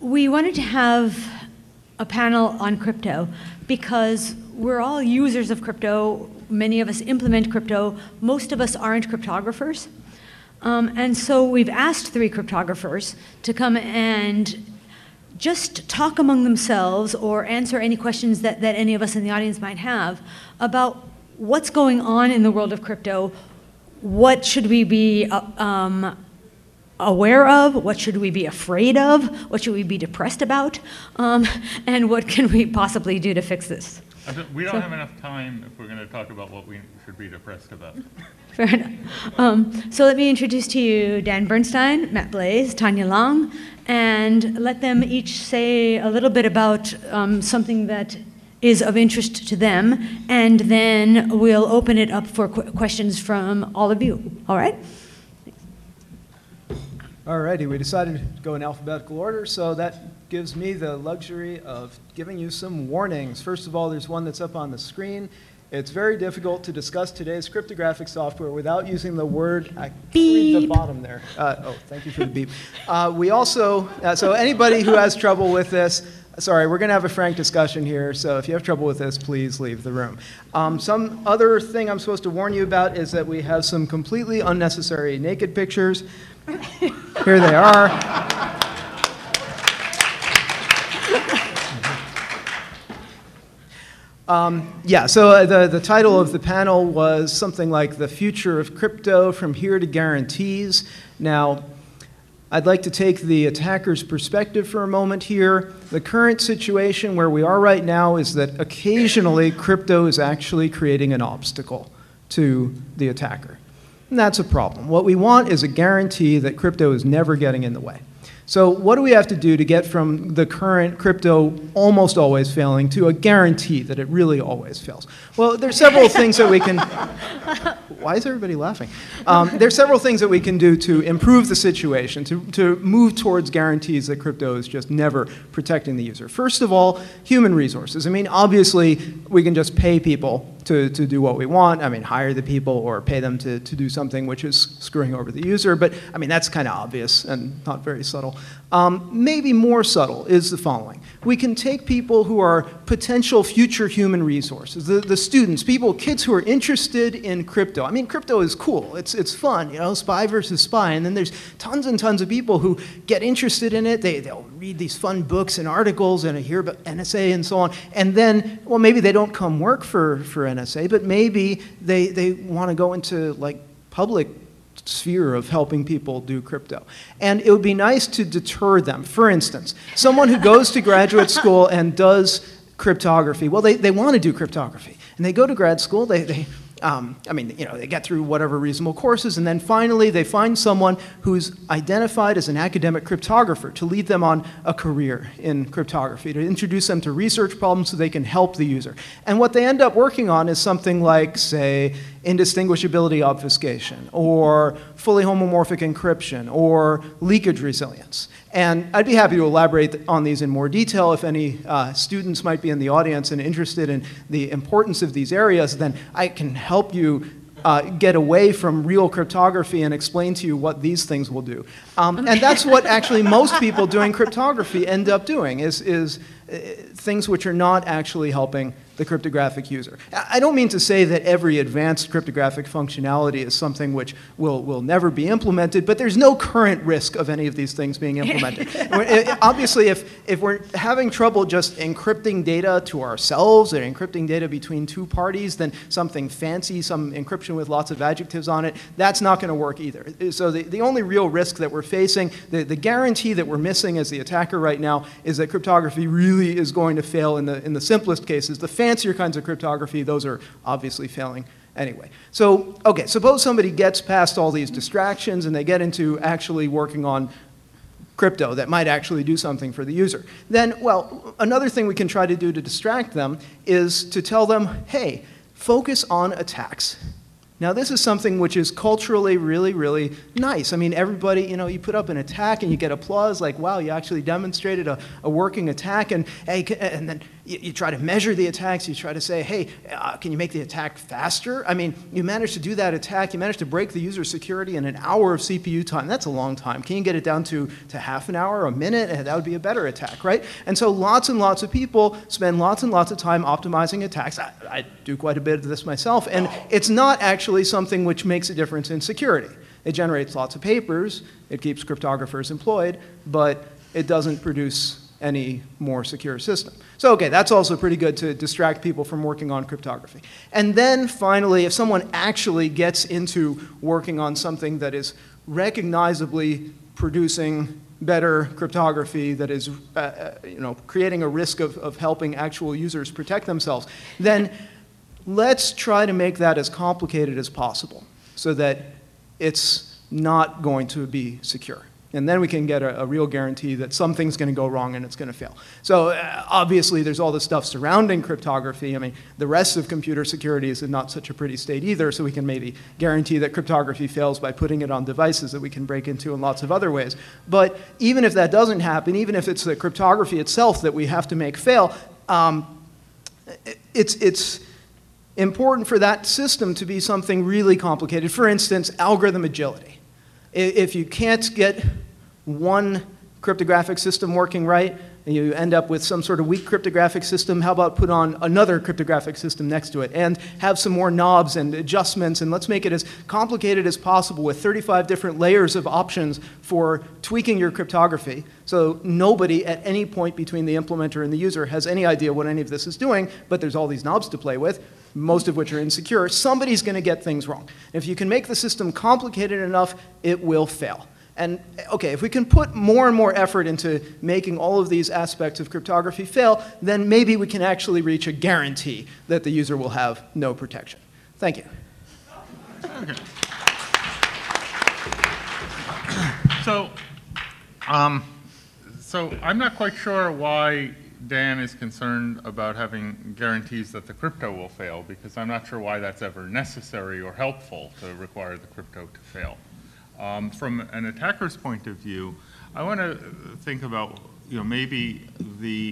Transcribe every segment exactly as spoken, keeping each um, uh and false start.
we wanted to have a panel on crypto because we're all users of crypto. Many of us implement crypto. Most of us aren't cryptographers. Um, and so we've asked three cryptographers to come and just talk among themselves or answer any questions that, that any of us in the audience might have about what's going on in the world of crypto, what should we be uh, um, aware of, what should we be afraid of, what should we be depressed about, um, and what can we possibly do to fix this. I don't, we don't so, have enough time if we're going to talk about what we should be depressed about. Fair enough. Um, so let me introduce to you Dan Bernstein, Matt Blaze, Tanya Long, and let them each say a little bit about um, something that is of interest to them, and then we'll open it up for qu questions from all of you. All right? All righty, we decided to go in alphabetical order, so that gives me the luxury of giving you some warnings. First of all, there's one that's up on the screen. It's very difficult to discuss today's cryptographic software without using the word, I read the bottom there. Uh, oh, thank you for the beep. Uh, we also, uh, so anybody who has trouble with this, sorry, we're going to have a frank discussion here, so if you have trouble with this, please leave the room. Um, some other thing I'm supposed to warn you about is that we have some completely unnecessary naked pictures. Here they are. Um, yeah, so uh, the, the title of the panel was something like The Future of Crypto from Here to Guarantees. Now, I'd like to take the attacker's perspective for a moment here. The current situation where we are right now is that occasionally crypto is actually creating an obstacle to the attacker. And that's a problem. What we want is a guarantee that crypto is never getting in the way. So what do we have to do to get from the current crypto almost always failing to a guarantee that it really always fails? Well, there's several things that we can... Why is everybody laughing? Um, there's several things that we can do to improve the situation, to, to move towards guarantees that crypto is just never protecting the user. First of all, human resources. I mean, obviously, we can just pay people to, to do what we want. I mean, hire the people or pay them to, to do something which is screwing over the user. But, I mean, that's kind of obvious and not very subtle. Um, maybe more subtle is the following. We can take people who are potential future human resources, the, the students, people, kids who are interested in crypto. I mean, crypto is cool. It's, it's fun, you know, spy versus spy. And then there's tons and tons of people who get interested in it. They, they'll read these fun books and articles and hear about N S A and so on. And then, well, maybe they don't come work for, for N S A, but maybe they, they want to go into, like, public sphere of helping people do crypto. And it would be nice to deter them. For instance, someone who goes to graduate school and does cryptography, well, they, they want to do cryptography. And they go to grad school, they, they um, I mean, you know, they get through whatever reasonable courses, and then finally they find someone who's identified as an academic cryptographer to lead them on a career in cryptography, to introduce them to research problems so they can help the user. And what they end up working on is something like, say, indistinguishability obfuscation, or fully homomorphic encryption, or leakage resilience. And I'd be happy to elaborate on these in more detail. If any uh, students might be in the audience and interested in the importance of these areas, then I can help you uh, get away from real cryptography and explain to you what these things will do. Um, and that's what actually most people doing cryptography end up doing, is, is uh, things which are not actually helping the cryptographic user. I don't mean to say that every advanced cryptographic functionality is something which will, will never be implemented, but there's no current risk of any of these things being implemented. Obviously, if, if we're having trouble just encrypting data to ourselves or encrypting data between two parties, then something fancy, some encryption with lots of adjectives on it, that's not going to work either. So the, the only real risk that we're facing, the, the guarantee that we're missing as the attacker right now, is that cryptography really is going to fail in the, in the simplest cases. The fancier kinds of cryptography, those are obviously failing anyway. So, okay, suppose somebody gets past all these distractions and they get into actually working on crypto that might actually do something for the user. Then, well, another thing we can try to do to distract them is to tell them, hey, focus on attacks. Now, this is something which is culturally really, really nice. I mean, everybody, you know, you put up an attack and you get applause, like, wow, you actually demonstrated a, a working attack, and, and then you, you try to measure the attacks, you try to say, hey, uh, can you make the attack faster? I mean, you manage to do that attack, you manage to break the user's security in an hour of C P U time. That's a long time. Can you get it down to, to half an hour, a minute? That would be a better attack, right? And so lots and lots of people spend lots and lots of time optimizing attacks. I, I do quite a bit of this myself, and it's not actually something which makes a difference in security. It generates lots of papers, it keeps cryptographers employed, but it doesn't produce any more secure system. So, okay, that's also pretty good to distract people from working on cryptography. And then finally, if someone actually gets into working on something that is recognizably producing better cryptography, that is uh, you know, creating a risk of, of helping actual users protect themselves, then let's try to make that as complicated as possible so that it's not going to be secure. And then we can get a, a real guarantee that something's going to go wrong and it's going to fail. So uh, obviously there's all the stuff surrounding cryptography. I mean, the rest of computer security is in not such a pretty state either, so we can maybe guarantee that cryptography fails by putting it on devices that we can break into in lots of other ways. But even if that doesn't happen, even if it's the cryptography itself that we have to make fail, um, it's, it's important for that system to be something really complicated. For instance, algorithm agility. If you can't get one cryptographic system working right, and you end up with some sort of weak cryptographic system, how about put on another cryptographic system next to it and have some more knobs and adjustments, and let's make it as complicated as possible with thirty-five different layers of options for tweaking your cryptography, so nobody at any point between the implementer and the user has any idea what any of this is doing, but there's all these knobs to play with, most of which are insecure. Somebody's going to get things wrong. If you can make the system complicated enough, it will fail. And okay, if we can put more and more effort into making all of these aspects of cryptography fail, then maybe we can actually reach a guarantee that the user will have no protection. Thank you. Okay. So, um, so I'm not quite sure why Dan is concerned about having guarantees that the crypto will fail, because I'm not sure why that's ever necessary or helpful to require the crypto to fail. Um, from an attacker's point of view, I want to think about, you know, maybe the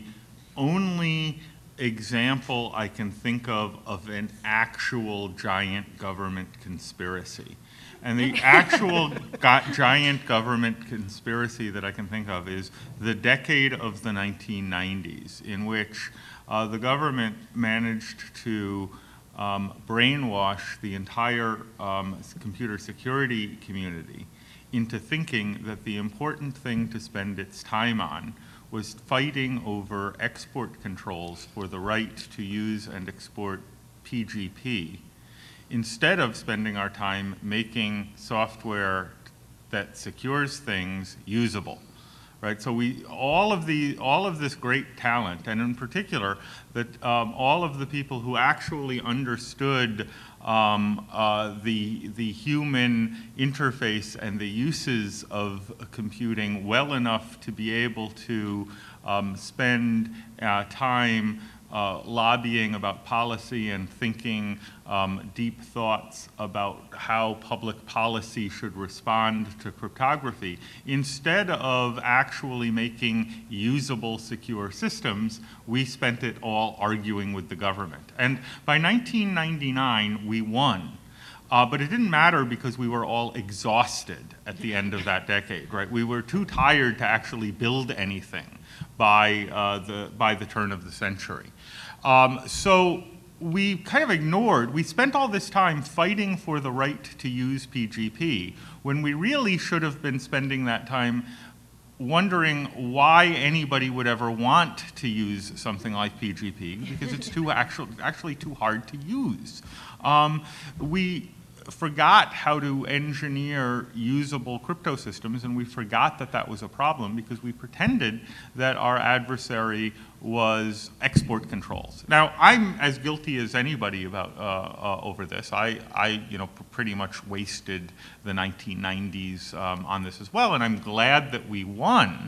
only example I can think of of an actual giant government conspiracy. And the actual giant government conspiracy that I can think of is the decade of the nineteen nineties, in which uh, the government managed to um, brainwash the entire um, computer security community into thinking that the important thing to spend its time on was fighting over export controls for the right to use and export P G P, instead of spending our time making software that secures things usable, right? So we, all of the, all of this great talent, and in particular, that um, all of the people who actually understood um, uh, the, the human interface and the uses of computing well enough to be able to um, spend uh, time Uh, lobbying about policy and thinking um, deep thoughts about how public policy should respond to cryptography, instead of actually making usable, secure systems, we spent it all arguing with the government. And by nineteen ninety-nine, we won. Uh, but it didn't matter because we were all exhausted at the end of that decade, right? We were too tired to actually build anything by, uh, the, by the turn of the century. Um, so we kind of ignored, we spent all this time fighting for the right to use P G P when we really should have been spending that time wondering why anybody would ever want to use something like P G P, because it's too actual, actually too hard to use. Um, we forgot how to engineer usable crypto systems, and we forgot that that was a problem because we pretended that our adversary was export controls. Now, I'm as guilty as anybody about uh, uh, over this. I, I, you know, pretty much wasted the nineteen nineties um, on this as well, and I'm glad that we won.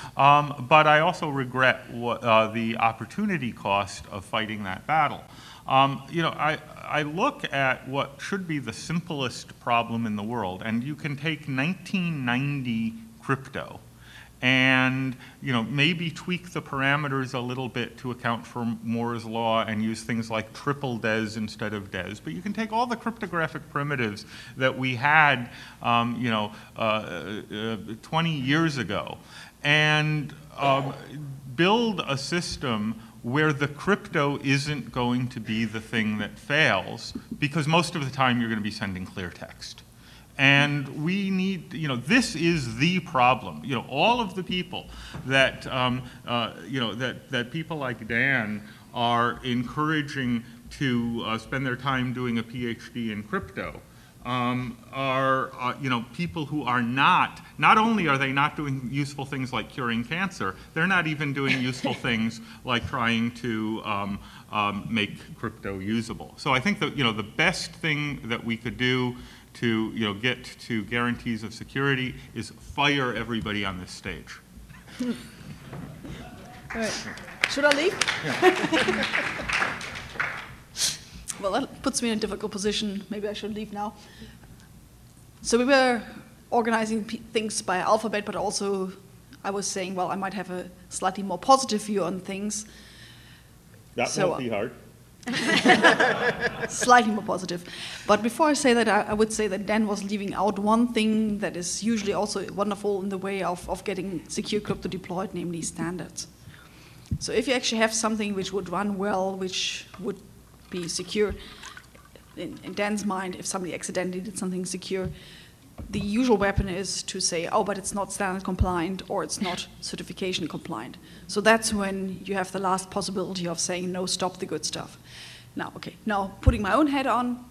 Um, but I also regret what, uh, the opportunity cost of fighting that battle. Um, you know, I, I look at what should be the simplest problem in the world, and you can take nineteen ninety crypto and, you know, maybe tweak the parameters a little bit to account for Moore's law and use things like triple des instead of des. But you can take all the cryptographic primitives that we had, um, you know, uh, uh, twenty years ago, and um, build a system where the crypto isn't going to be the thing that fails, because most of the time you're going to be sending clear text. And we need, you know, this is the problem. You know, all of the people that, um, uh, you know, that, that people like Dan are encouraging to uh, spend their time doing a PhD in crypto um, are, uh, you know, people who are not, not only are they not doing useful things like curing cancer, they're not even doing useful things like trying to um, um, make crypto usable. So I think that, you know, the best thing that we could do to, you know, get to guarantees of security is fire everybody on this stage. All right. Should I leave? Yeah. Well, that puts me in a difficult position. Maybe I should leave now. So we were organizing p things by alphabet, but also I was saying, well, I might have a slightly more positive view on things. That So, won't be hard. Slightly more positive. But before I say that, I, I would say that Dan was leaving out one thing that is usually also wonderful in the way of, of getting secure crypto deployed, namely standards. So if you actually have something which would run well, which would be secure, in, in Dan's mind, if somebody accidentally did something secure, the usual weapon is to say, oh, but it's not standard compliant or it's not certification compliant. So that's when you have the last possibility of saying, no, stop the good stuff. Now, okay, now putting my own hat on,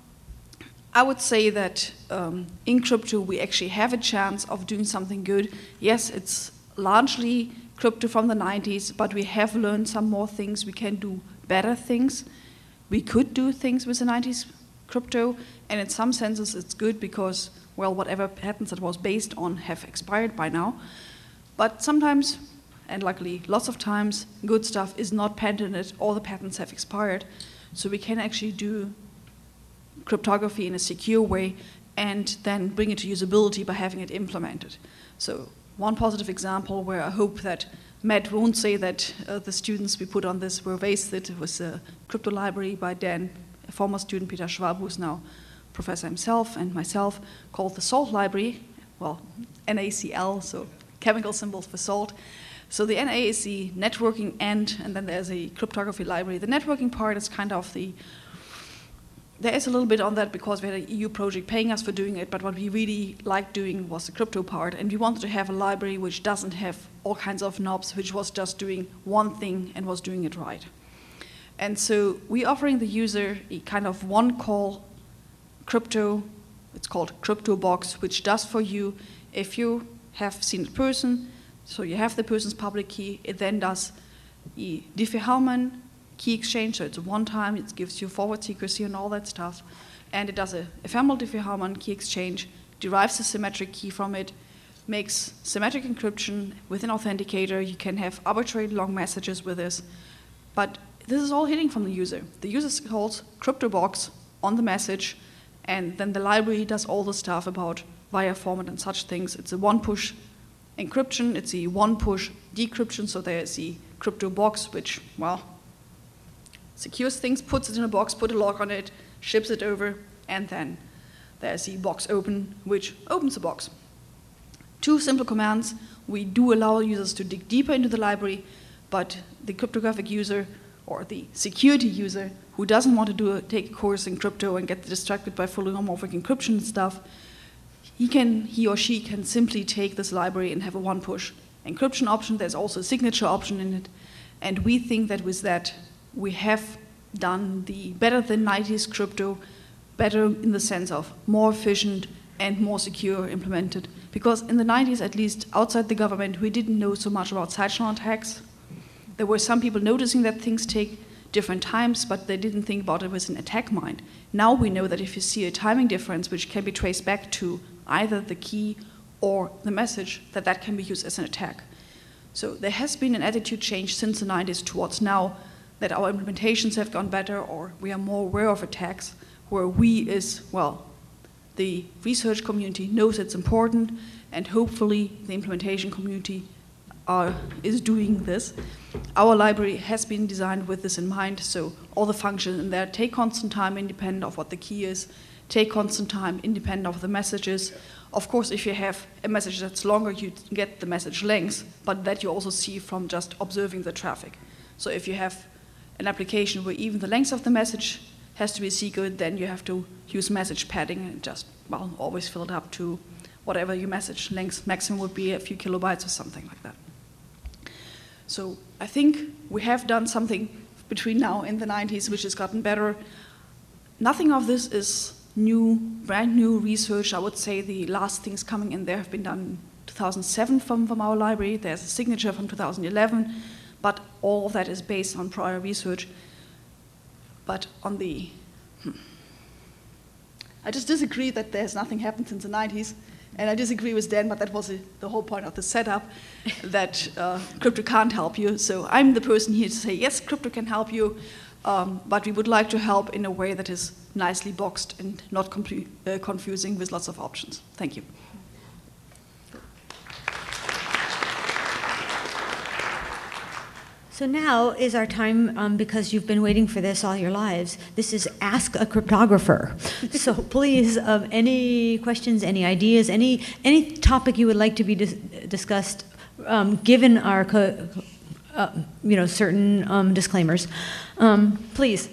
I would say that um, in crypto we actually have a chance of doing something good. Yes, it's largely crypto from the nineties, but we have learned some more things. We can do better things. We could do things with the nineties crypto, and in some senses it's good because, well, whatever patents it was based on have expired by now. But sometimes, and luckily lots of times, good stuff is not patented or the patents have expired. So we can actually do cryptography in a secure way and then bring it to usability by having it implemented. So one positive example where I hope that Matt won't say that uh, the students we put on this were wasted was a crypto library by Dan, a former student, Peter Schwab, who's now professor himself, and myself, called the SALT library, well, N A C L, so chemical symbols for salt. So the N A is the networking end, and then there's a cryptography library. The networking part is kind of the, there is a little bit on that because we had an E U project paying us for doing it, but what we really liked doing was the crypto part, and we wanted to have a library which doesn't have all kinds of knobs, which was just doing one thing and was doing it right. And so we're offering the user a kind of one-call crypto, it's called CryptoBox, which does for you, if you have seen a person, so you have the person's public key, it then does a Diffie-Hellman key exchange, so it's a one-time, it gives you forward secrecy and all that stuff, and it does a ephemeral Diffie-Hellman key exchange, derives a symmetric key from it, makes symmetric encryption with an authenticator. You can have arbitrary long messages with this, but this is all hitting from the user. The user calls CryptoBox on the message, and then the library does all the stuff about wire format and such things. It's a one-push encryption, it's a one-push decryption, so there's the CryptoBox, which, well, secures things, puts it in a box, put a lock on it, ships it over, and then there's the box open, which opens the box. Two simple commands. We do allow users to dig deeper into the library, but the cryptographic user or the security user who doesn't want to do a, take a course in crypto and get distracted by fully homomorphic encryption and stuff, he can, he or she can simply take this library and have a one-push encryption option. There's also a signature option in it, and we think that with that we have done the better than nineties crypto, better in the sense of more efficient and more secure implemented. Because in the nineties, at least outside the government, we didn't know so much about side channel attacks. There were some people noticing that things take different times, but they didn't think about it with an attack mind. Now we know that if you see a timing difference which can be traced back to either the key or the message, that that can be used as an attack. So there has been an attitude change since the nineties towards now that our implementations have gone better, or we are more aware of attacks, where we is, well, the research community knows it's important, and hopefully the implementation community are, is doing this. Our library has been designed with this in mind, so all the functions in there take constant time independent of what the key is, take constant time independent of the messages. Of course, if you have a message that's longer, you get the message length, but that you also see from just observing the traffic. So if you have an application where even the length of the message has to be secret, then you have to use message padding and just, well, always fill it up to whatever your message length maximum would be, a few kilobytes or something like that. So I think we have done something between now and the nineties which has gotten better. Nothing of this is new, brand new research. I would say the last things coming in there have been done in two thousand seven from, from our library. There's a signature from two thousand eleven, but all of that is based on prior research. But on the, hmm, I just disagree that there's nothing happened since the nineties. And I disagree with Dan, but that was a, the whole point of the setup, that uh, crypto can't help you. So I'm the person here to say, yes, crypto can help you, um, but we would like to help in a way that is nicely boxed and not compu- uh, confusing with lots of options. Thank you. So now is our time, um, because you've been waiting for this all your lives. This is Ask a Cryptographer. So please, um, any questions, any ideas, any any topic you would like to be dis- discussed, um, given our co- uh, you know certain um, disclaimers, um, please.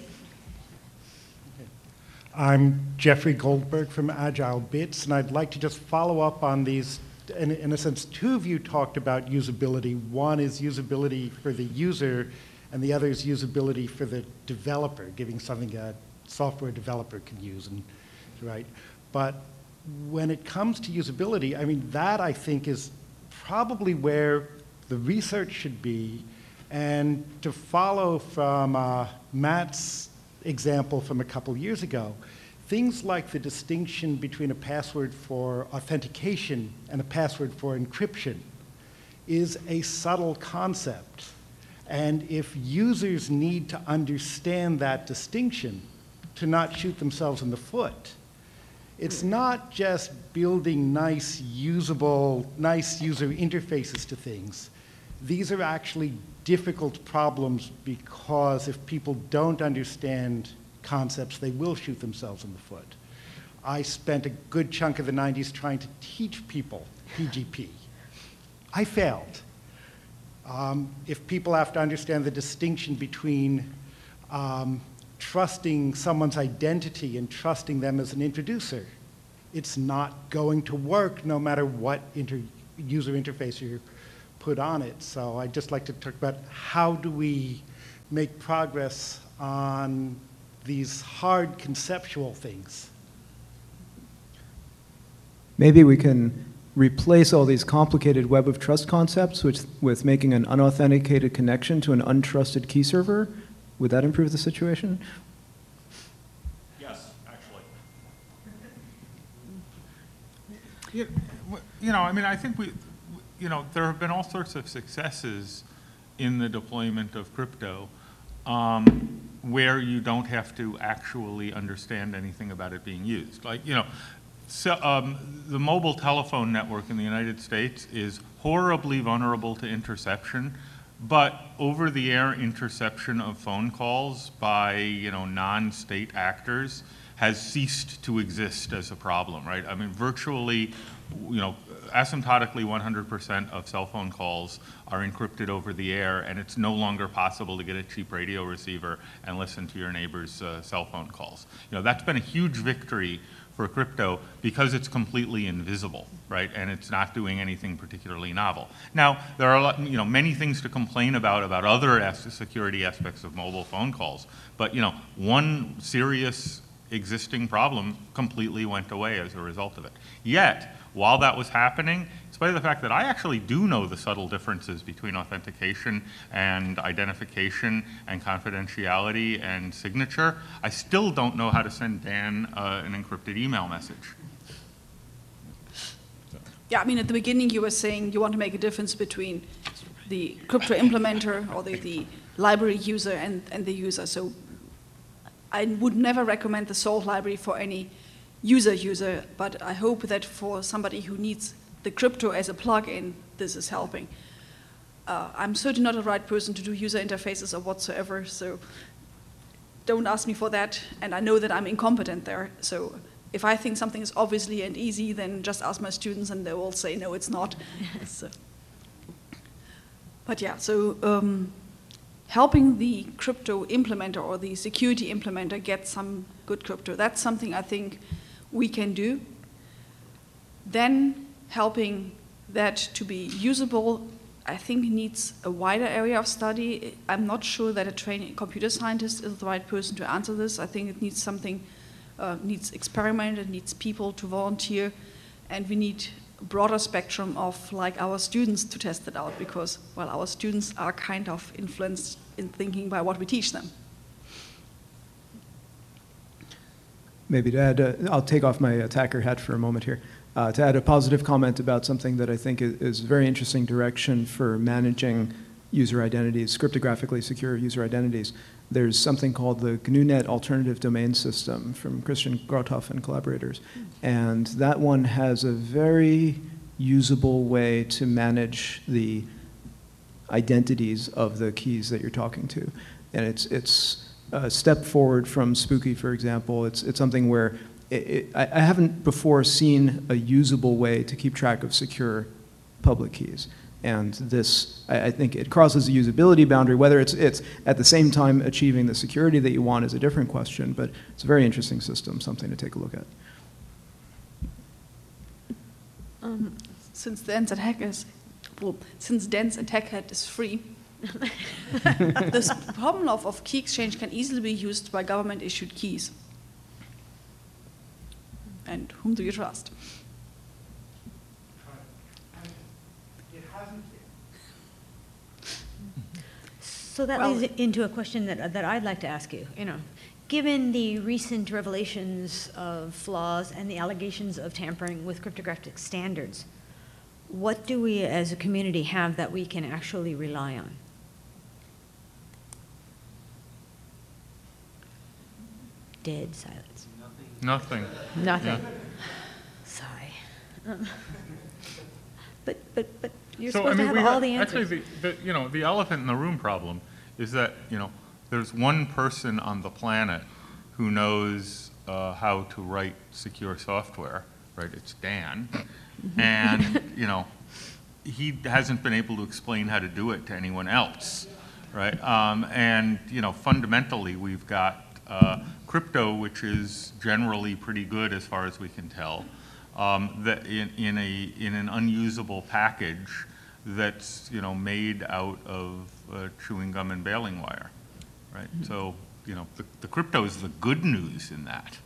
I'm Jeffrey Goldberg from Agile Bits, and I'd like to just follow up on these. In, in a sense, two of you talked about usability. One is usability for the user, and the other is usability for the developer, giving something a software developer can use, and right. But when it comes to usability, I mean, that I think is probably where the research should be. And to follow from uh, Matt's example from a couple years ago, things like the distinction between a password for authentication and a password for encryption is a subtle concept. And if users need to understand that distinction to not shoot themselves in the foot, it's not just building nice, usable, nice user interfaces to things. These are actually difficult problems because if people don't understand concepts, they will shoot themselves in the foot. I spent a good chunk of the nineties trying to teach people P G P. I failed. Um, if people have to understand the distinction between um, trusting someone's identity and trusting them as an introducer, it's not going to work no matter what inter user interface you put on it. So I'd just like to talk about how do we make progress on these hard conceptual things. Maybe we can replace all these complicated web of trust concepts with, with making an unauthenticated connection to an untrusted key server. Would that improve the situation? Yes, actually. You, you know, I mean, I think we, you know, there have been all sorts of successes in the deployment of crypto um, where you don't have to actually understand anything about it being used. Like, you know, so, um, the mobile telephone network in the United States is horribly vulnerable to interception, but over-the-air interception of phone calls by, you know, non-state actors has ceased to exist as a problem, right? I mean, virtually, you know, asymptotically one hundred percent of cell phone calls are encrypted over the air, and it's no longer possible to get a cheap radio receiver and listen to your neighbor's uh, cell phone calls. You know, that's been a huge victory for crypto because it's completely invisible, right? And it's not doing anything particularly novel. Now, there are a lot, you know, many things to complain about about other as security aspects of mobile phone calls, but you know, one serious existing problem completely went away as a result of it. Yet, while that was happening, despite the fact that I actually do know the subtle differences between authentication and identification and confidentiality and signature, I still don't know how to send Dan uh, an encrypted email message. Yeah, I mean, at the beginning you were saying you want to make a difference between the crypto implementer or the, the library user and, and the user. So I would never recommend the Salt library for any user user, but I hope that for somebody who needs the crypto as a plugin, this is helping. uh, I'm certainly not the right person to do user interfaces or whatsoever, so don't ask me for that, and I know that I'm incompetent there. So if I think something is obviously and easy, then just ask my students and they will say, no, it's not. So, but yeah, so um, helping the crypto implementer or the security implementer get some good crypto, that's something I think we can do. Then helping that to be usable, I think needs a wider area of study. I'm not sure that a trained computer scientist is the right person to answer this. I think it needs something, uh, needs experiment, it needs people to volunteer, and we need a broader spectrum of like our students to test it out because, well, our students are kind of influenced in thinking by what we teach them. Maybe to add, uh, I'll take off my attacker hat for a moment here. Uh, to add a positive comment about something that I think is, is a very interesting direction for managing user identities, cryptographically secure user identities. There's something called the G N U net Alternative Domain System from Christian Grothoff and collaborators. And that one has a very usable way to manage the identities of the keys that you're talking to. And it's, it's a step forward from Spooky, for example. It's, it's something where It, it, I, I haven't before seen a usable way to keep track of secure public keys. And this, I, I think it crosses the usability boundary. Whether it's, it's at the same time achieving the security that you want is a different question, but it's a very interesting system, something to take a look at. Um, since Dan's attack is, well, since Dan's attack hat is free, this problem of, of key exchange can easily be used by government-issued keys. And whom do you trust? It hasn't So that Well- leads into a question that, that I'd like to ask you. You know, given the recent revelations of flaws and the allegations of tampering with cryptographic standards, what do we as a community have that we can actually rely on? Dead silence. Nothing. Nothing. Yeah. Sorry. Um, But, but, but you're So, I supposed mean, to we have all have- the answers. Actually, the, the, you know, the elephant in the room problem is that, you know, there's one person on the planet who knows uh, how to write secure software, right? It's Dan. And, you know, he hasn't been able to explain how to do it to anyone else, right? Um, and, you know, fundamentally, we've got uh, crypto, which is generally pretty good as far as we can tell, um, that in, in, a, in an unusable package that's, you know, made out of uh, chewing gum and baling wire, right? Mm-hmm. So, you know, the, the crypto is the good news in that.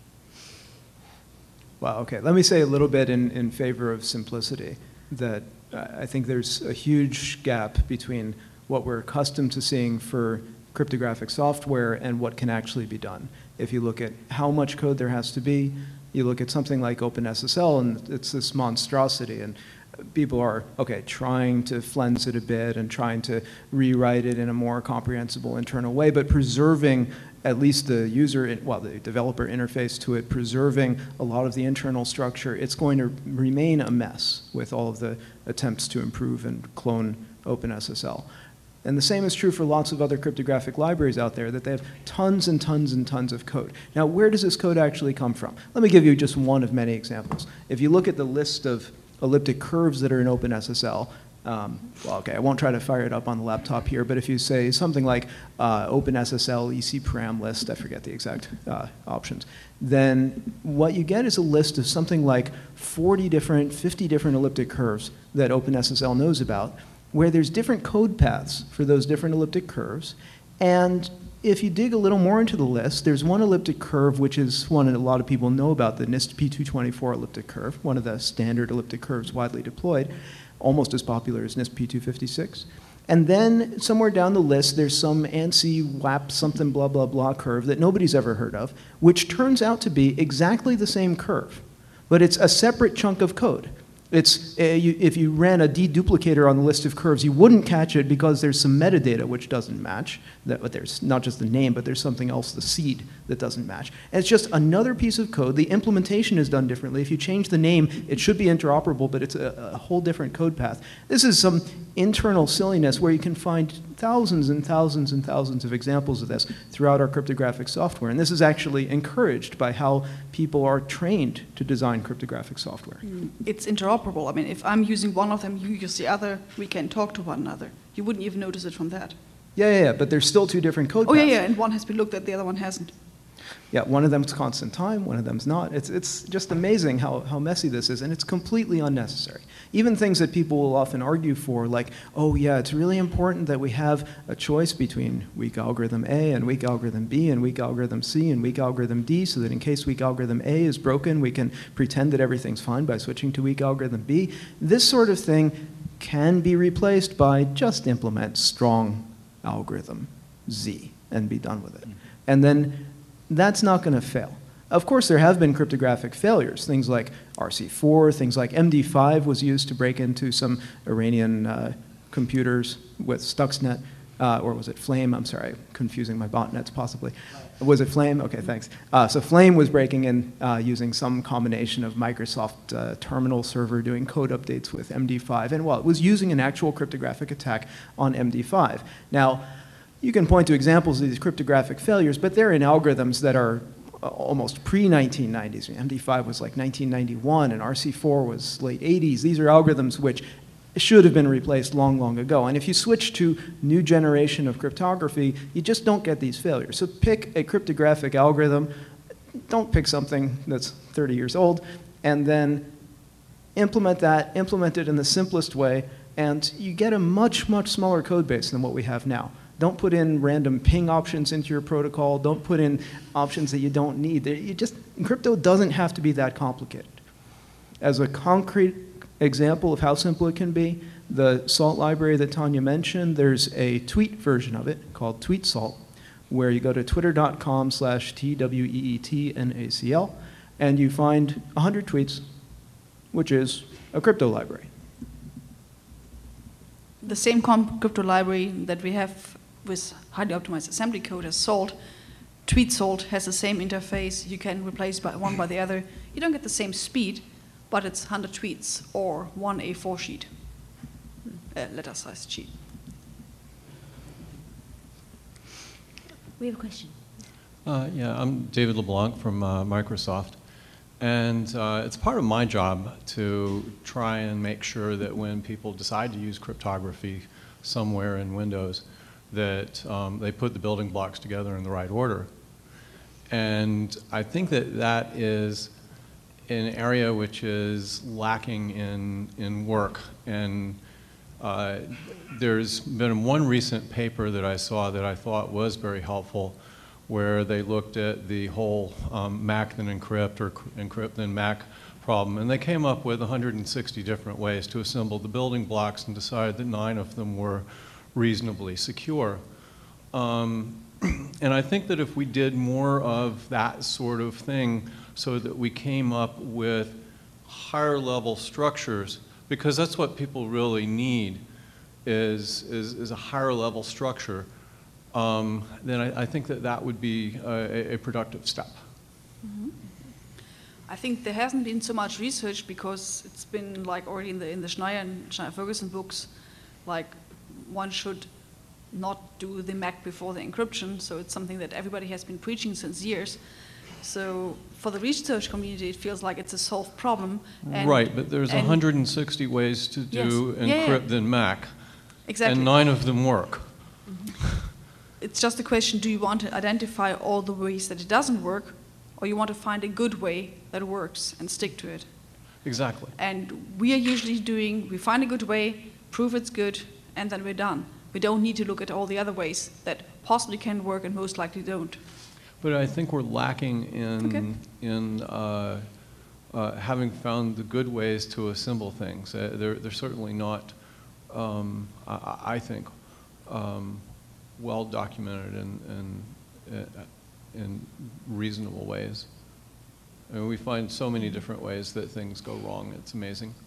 Well, okay, let me say a little bit in, in favor of simplicity, that I think there's a huge gap between what we're accustomed to seeing for cryptographic software and what can actually be done. If you look at how much code there has to be, you look at something like OpenSSL and it's this monstrosity, and people are, okay, trying to flens it a bit and trying to rewrite it in a more comprehensible internal way, but preserving at least the user, well, the developer interface to it, preserving a lot of the internal structure. It's going to remain a mess with all of the attempts to improve and clone OpenSSL. And the same is true for lots of other cryptographic libraries out there, that they have tons and tons and tons of code. Now, where does this code actually come from? Let me give you just one of many examples. If you look at the list of elliptic curves that are in OpenSSL, um, well, okay, I won't try to fire it up on the laptop here, but if you say something like uh, OpenSSL E C param list, I forget the exact uh, options, then what you get is a list of something like forty different, fifty different elliptic curves that OpenSSL knows about, where there's different code paths for those different elliptic curves. And if you dig a little more into the list, there's one elliptic curve, which is one that a lot of people know about, the NIST P two twenty-four elliptic curve, one of the standard elliptic curves widely deployed, almost as popular as NIST P two fifty-six. And then somewhere down the list, there's some ANSI W A P something blah, blah, blah curve that nobody's ever heard of, which turns out to be exactly the same curve, but it's a separate chunk of code. It's, uh, you, if you ran a deduplicator on the list of curves, you wouldn't catch it because there's some metadata which doesn't match. That, but there's not just the name, but there's something else, the seed, that doesn't match. And it's just another piece of code. The implementation is done differently. If you change the name, it should be interoperable, but it's a, a whole different code path. This is some internal silliness where you can find thousands and thousands and thousands of examples of this throughout our cryptographic software. And this is actually encouraged by how people are trained to design cryptographic software. It's interoperable. I mean, if I'm using one of them, you use the other, we can talk to one another. You wouldn't even notice it from that. Yeah, yeah, yeah, but there's still two different code Oh, paths. yeah, yeah, and one has been looked at, the other one hasn't. Yeah, one of them's constant time, one of them's not. It's, it's just amazing how, how messy this is, and it's completely unnecessary. Even things that people will often argue for, like, oh yeah, it's really important that we have a choice between weak algorithm A and weak algorithm B and weak algorithm C and weak algorithm D, so that in case weak algorithm A is broken, we can pretend that everything's fine by switching to weak algorithm B. This sort of thing can be replaced by just implement strong algorithm Z and be done with it. And then that's not going to fail. Of course, there have been cryptographic failures, things like R C four, things like M D five was used to break into some Iranian uh, computers with Stuxnet, uh, or was it Flame? I'm sorry, confusing my botnets possibly. Was it Flame? Okay, thanks. Uh, so Flame was breaking in uh, using some combination of Microsoft uh, terminal server doing code updates with M D five, and well, it was using an actual cryptographic attack on M D five. Now, you can point to examples of these cryptographic failures, but they're in algorithms that are almost pre nineteen nineties. M D five was like nineteen ninety-one, and R C four was late eighties. These are algorithms which should have been replaced long, long ago. And if you switch to new generation of cryptography, you just don't get these failures. So pick a cryptographic algorithm. Don't pick something that's thirty years old, and then implement that, implement it in the simplest way, and you get a much, much smaller code base than what we have now. Don't put in random ping options into your protocol. Don't put in options that you don't need. You just, crypto doesn't have to be that complicated. As a concrete example of how simple it can be, the Salt library that Tanya mentioned, there's a tweet version of it called TweetSalt, where you go to twitter.com slash T W E E T N A C L, and you find one hundred tweets, which is a crypto library. The same crypto library that we have with highly optimized assembly code as Salt, TweetSalt has the same interface. You can replace by one by the other. You don't get the same speed, but it's one hundred tweets or one A four sheet, uh, letter-sized sheet. We have a question. Uh, yeah, I'm David LeBlanc from uh, Microsoft. And uh, it's part of my job to try and make sure that when people decide to use cryptography somewhere in Windows, that um, they put the building blocks together in the right order. And I think that that is an area which is lacking in, in work. And uh, there's been one recent paper that I saw that I thought was very helpful, where they looked at the whole um, Mac then encrypt or encrypt then Mac problem, and they came up with one hundred sixty different ways to assemble the building blocks and decided that nine of them were reasonably secure. Um, and I think that if we did more of that sort of thing so that we came up with higher level structures, because that's what people really need is, is, is a higher level structure, Um, then I, I think that that would be a, a productive step. Mm-hmm. I think there hasn't been so much research because it's been like already in the in the Schneier and Schneier-Ferguson books, like one should not do the Mac before the encryption. So it's something that everybody has been preaching since years. So for the research community, it feels like it's a solved problem. And, right, but there's one hundred sixty ways to do yes. encrypt yeah, yeah. then Mac, exactly, and nine of them work. Mm-hmm. It's just a question, do you want to identify all the ways that it doesn't work, or you want to find a good way that works and stick to it? Exactly. And we are usually doing, we find a good way, prove it's good, and then we're done. We don't need to look at all the other ways that possibly can work and most likely don't. But I think we're lacking in, okay. in uh, uh, having found the good ways to assemble things. Uh, they're, they're certainly not, um, I, I think, um, well documented in, in, in reasonable ways. I mean, we find so many different ways that things go wrong. It's amazing.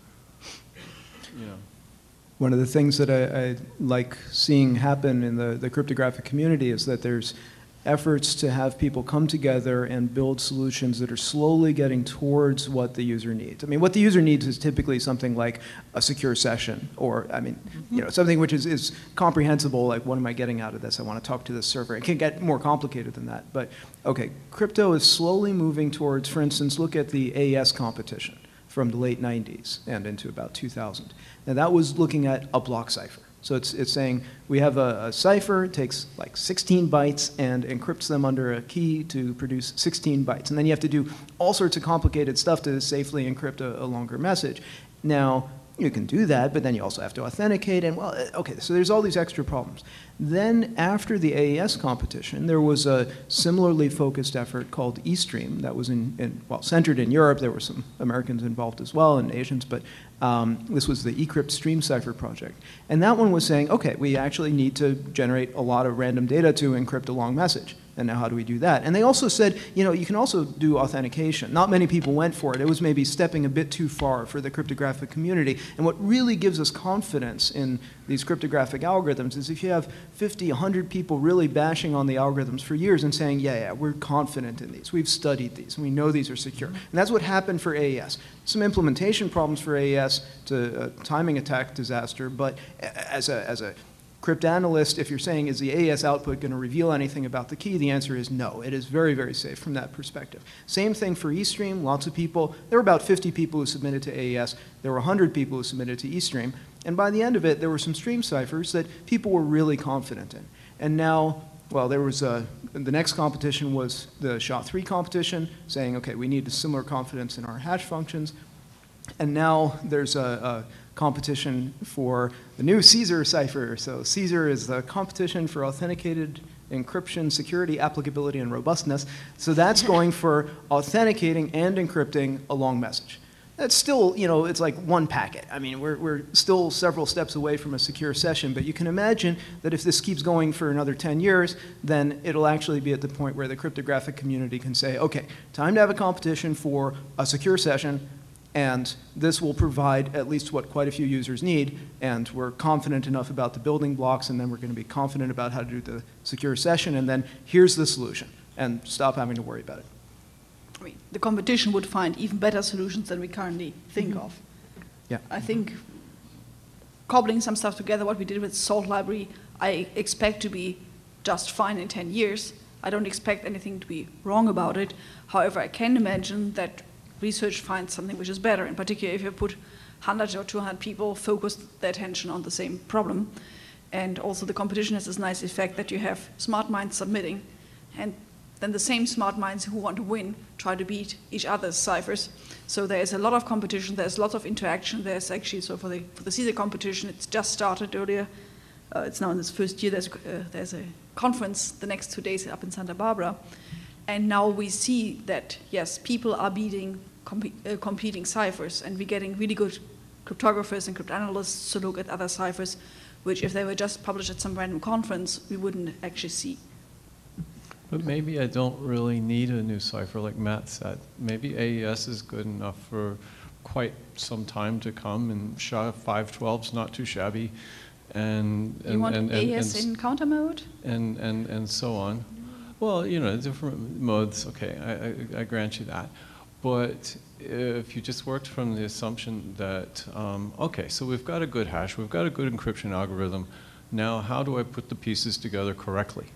you know. One of the things that I, I like seeing happen in the, the cryptographic community is that there's efforts to have people come together and build solutions that are slowly getting towards what the user needs. I mean, what the user needs is typically something like a secure session, or, I mean, you know, something which is, is comprehensible, like what am I getting out of this? I want to talk to this server. It can get more complicated than that. But, okay, crypto is slowly moving towards, for instance, look at the A E S competition from the late nineties and into about two thousand. Now, that was looking at a block cipher. So it's, it's saying we have a, a cipher, it takes like sixteen bytes and encrypts them under a key to produce sixteen bytes. And then you have to do all sorts of complicated stuff to safely encrypt a, a longer message. Now, you can do that, but then you also have to authenticate, and well, okay, so there's all these extra problems. Then after the A E S competition, there was a similarly focused effort called eStream that was in, in well, centered in Europe. There were some Americans involved as well, and Asians, but um, this was the eCrypt Stream Cipher project. And that one was saying, okay, we actually need to generate a lot of random data to encrypt a long message. And now how do we do that? And they also said, you know, you can also do authentication. Not many people went for it. It was maybe stepping a bit too far for the cryptographic community. And what really gives us confidence in these cryptographic algorithms is if you have fifty, a hundred people really bashing on the algorithms for years and saying, yeah, yeah, we're confident in these. We've studied these, and we know these are secure. And that's what happened for A E S. Some implementation problems for A E S. It's a, a timing attack disaster, but as a, as a cryptanalyst, if you're saying, is the A E S output going to reveal anything about the key, the answer is no. It is very, very safe from that perspective. Same thing for eStream. Lots of people, there were about fifty people who submitted to A E S. There were one hundred people who submitted to eStream. And by the end of it, there were some stream ciphers that people were really confident in. And now, well, there was a, the next competition was the S H A three competition, saying, okay, we need a similar confidence in our hash functions. And now there's a, a competition for the new Caesar cipher. So Caesar is the competition for authenticated encryption, security, applicability, and robustness. So that's going for authenticating and encrypting a long message. That's still, you know, it's like one packet. I mean, we're, we're still several steps away from a secure session, but you can imagine that if this keeps going for another ten years, then it'll actually be at the point where the cryptographic community can say, okay, time to have a competition for a secure session, and this will provide at least what quite a few users need, and we're confident enough about the building blocks, and then we're going to be confident about how to do the secure session, and then here's the solution, and stop having to worry about it. I mean, the competition would find even better solutions than we currently think mm-hmm. of. Yeah. I think cobbling some stuff together, what we did with Salt Library, I expect to be just fine in ten years. I don't expect anything to be wrong about it. However, I can imagine that research finds something which is better, in particular if you put one hundred or two hundred people focus their attention on the same problem. And also the competition has this nice effect that you have smart minds submitting, and then the same smart minds who want to win try to beat each other's ciphers. So there's a lot of competition, there's lots of interaction. There's actually, so for the, for the Caesar competition, it's just started earlier. Uh, it's now in its first year. There's, uh, there's a conference the next two days up in Santa Barbara. And now we see that, yes, people are beating comp uh, competing ciphers, and we're getting really good cryptographers and cryptanalysts to look at other ciphers, which if they were just published at some random conference, we wouldn't actually see. But maybe I don't really need a new cipher, like Matt said. Maybe A E S is good enough for quite some time to come, and S H A five twelve is not too shabby. And, and, you want and, and, A E S and, in counter mode? And, and, and so on. Well, you know, different modes, okay, I, I, I grant you that. But if you just worked from the assumption that, um, okay, so we've got a good hash, we've got a good encryption algorithm, now how do I put the pieces together correctly?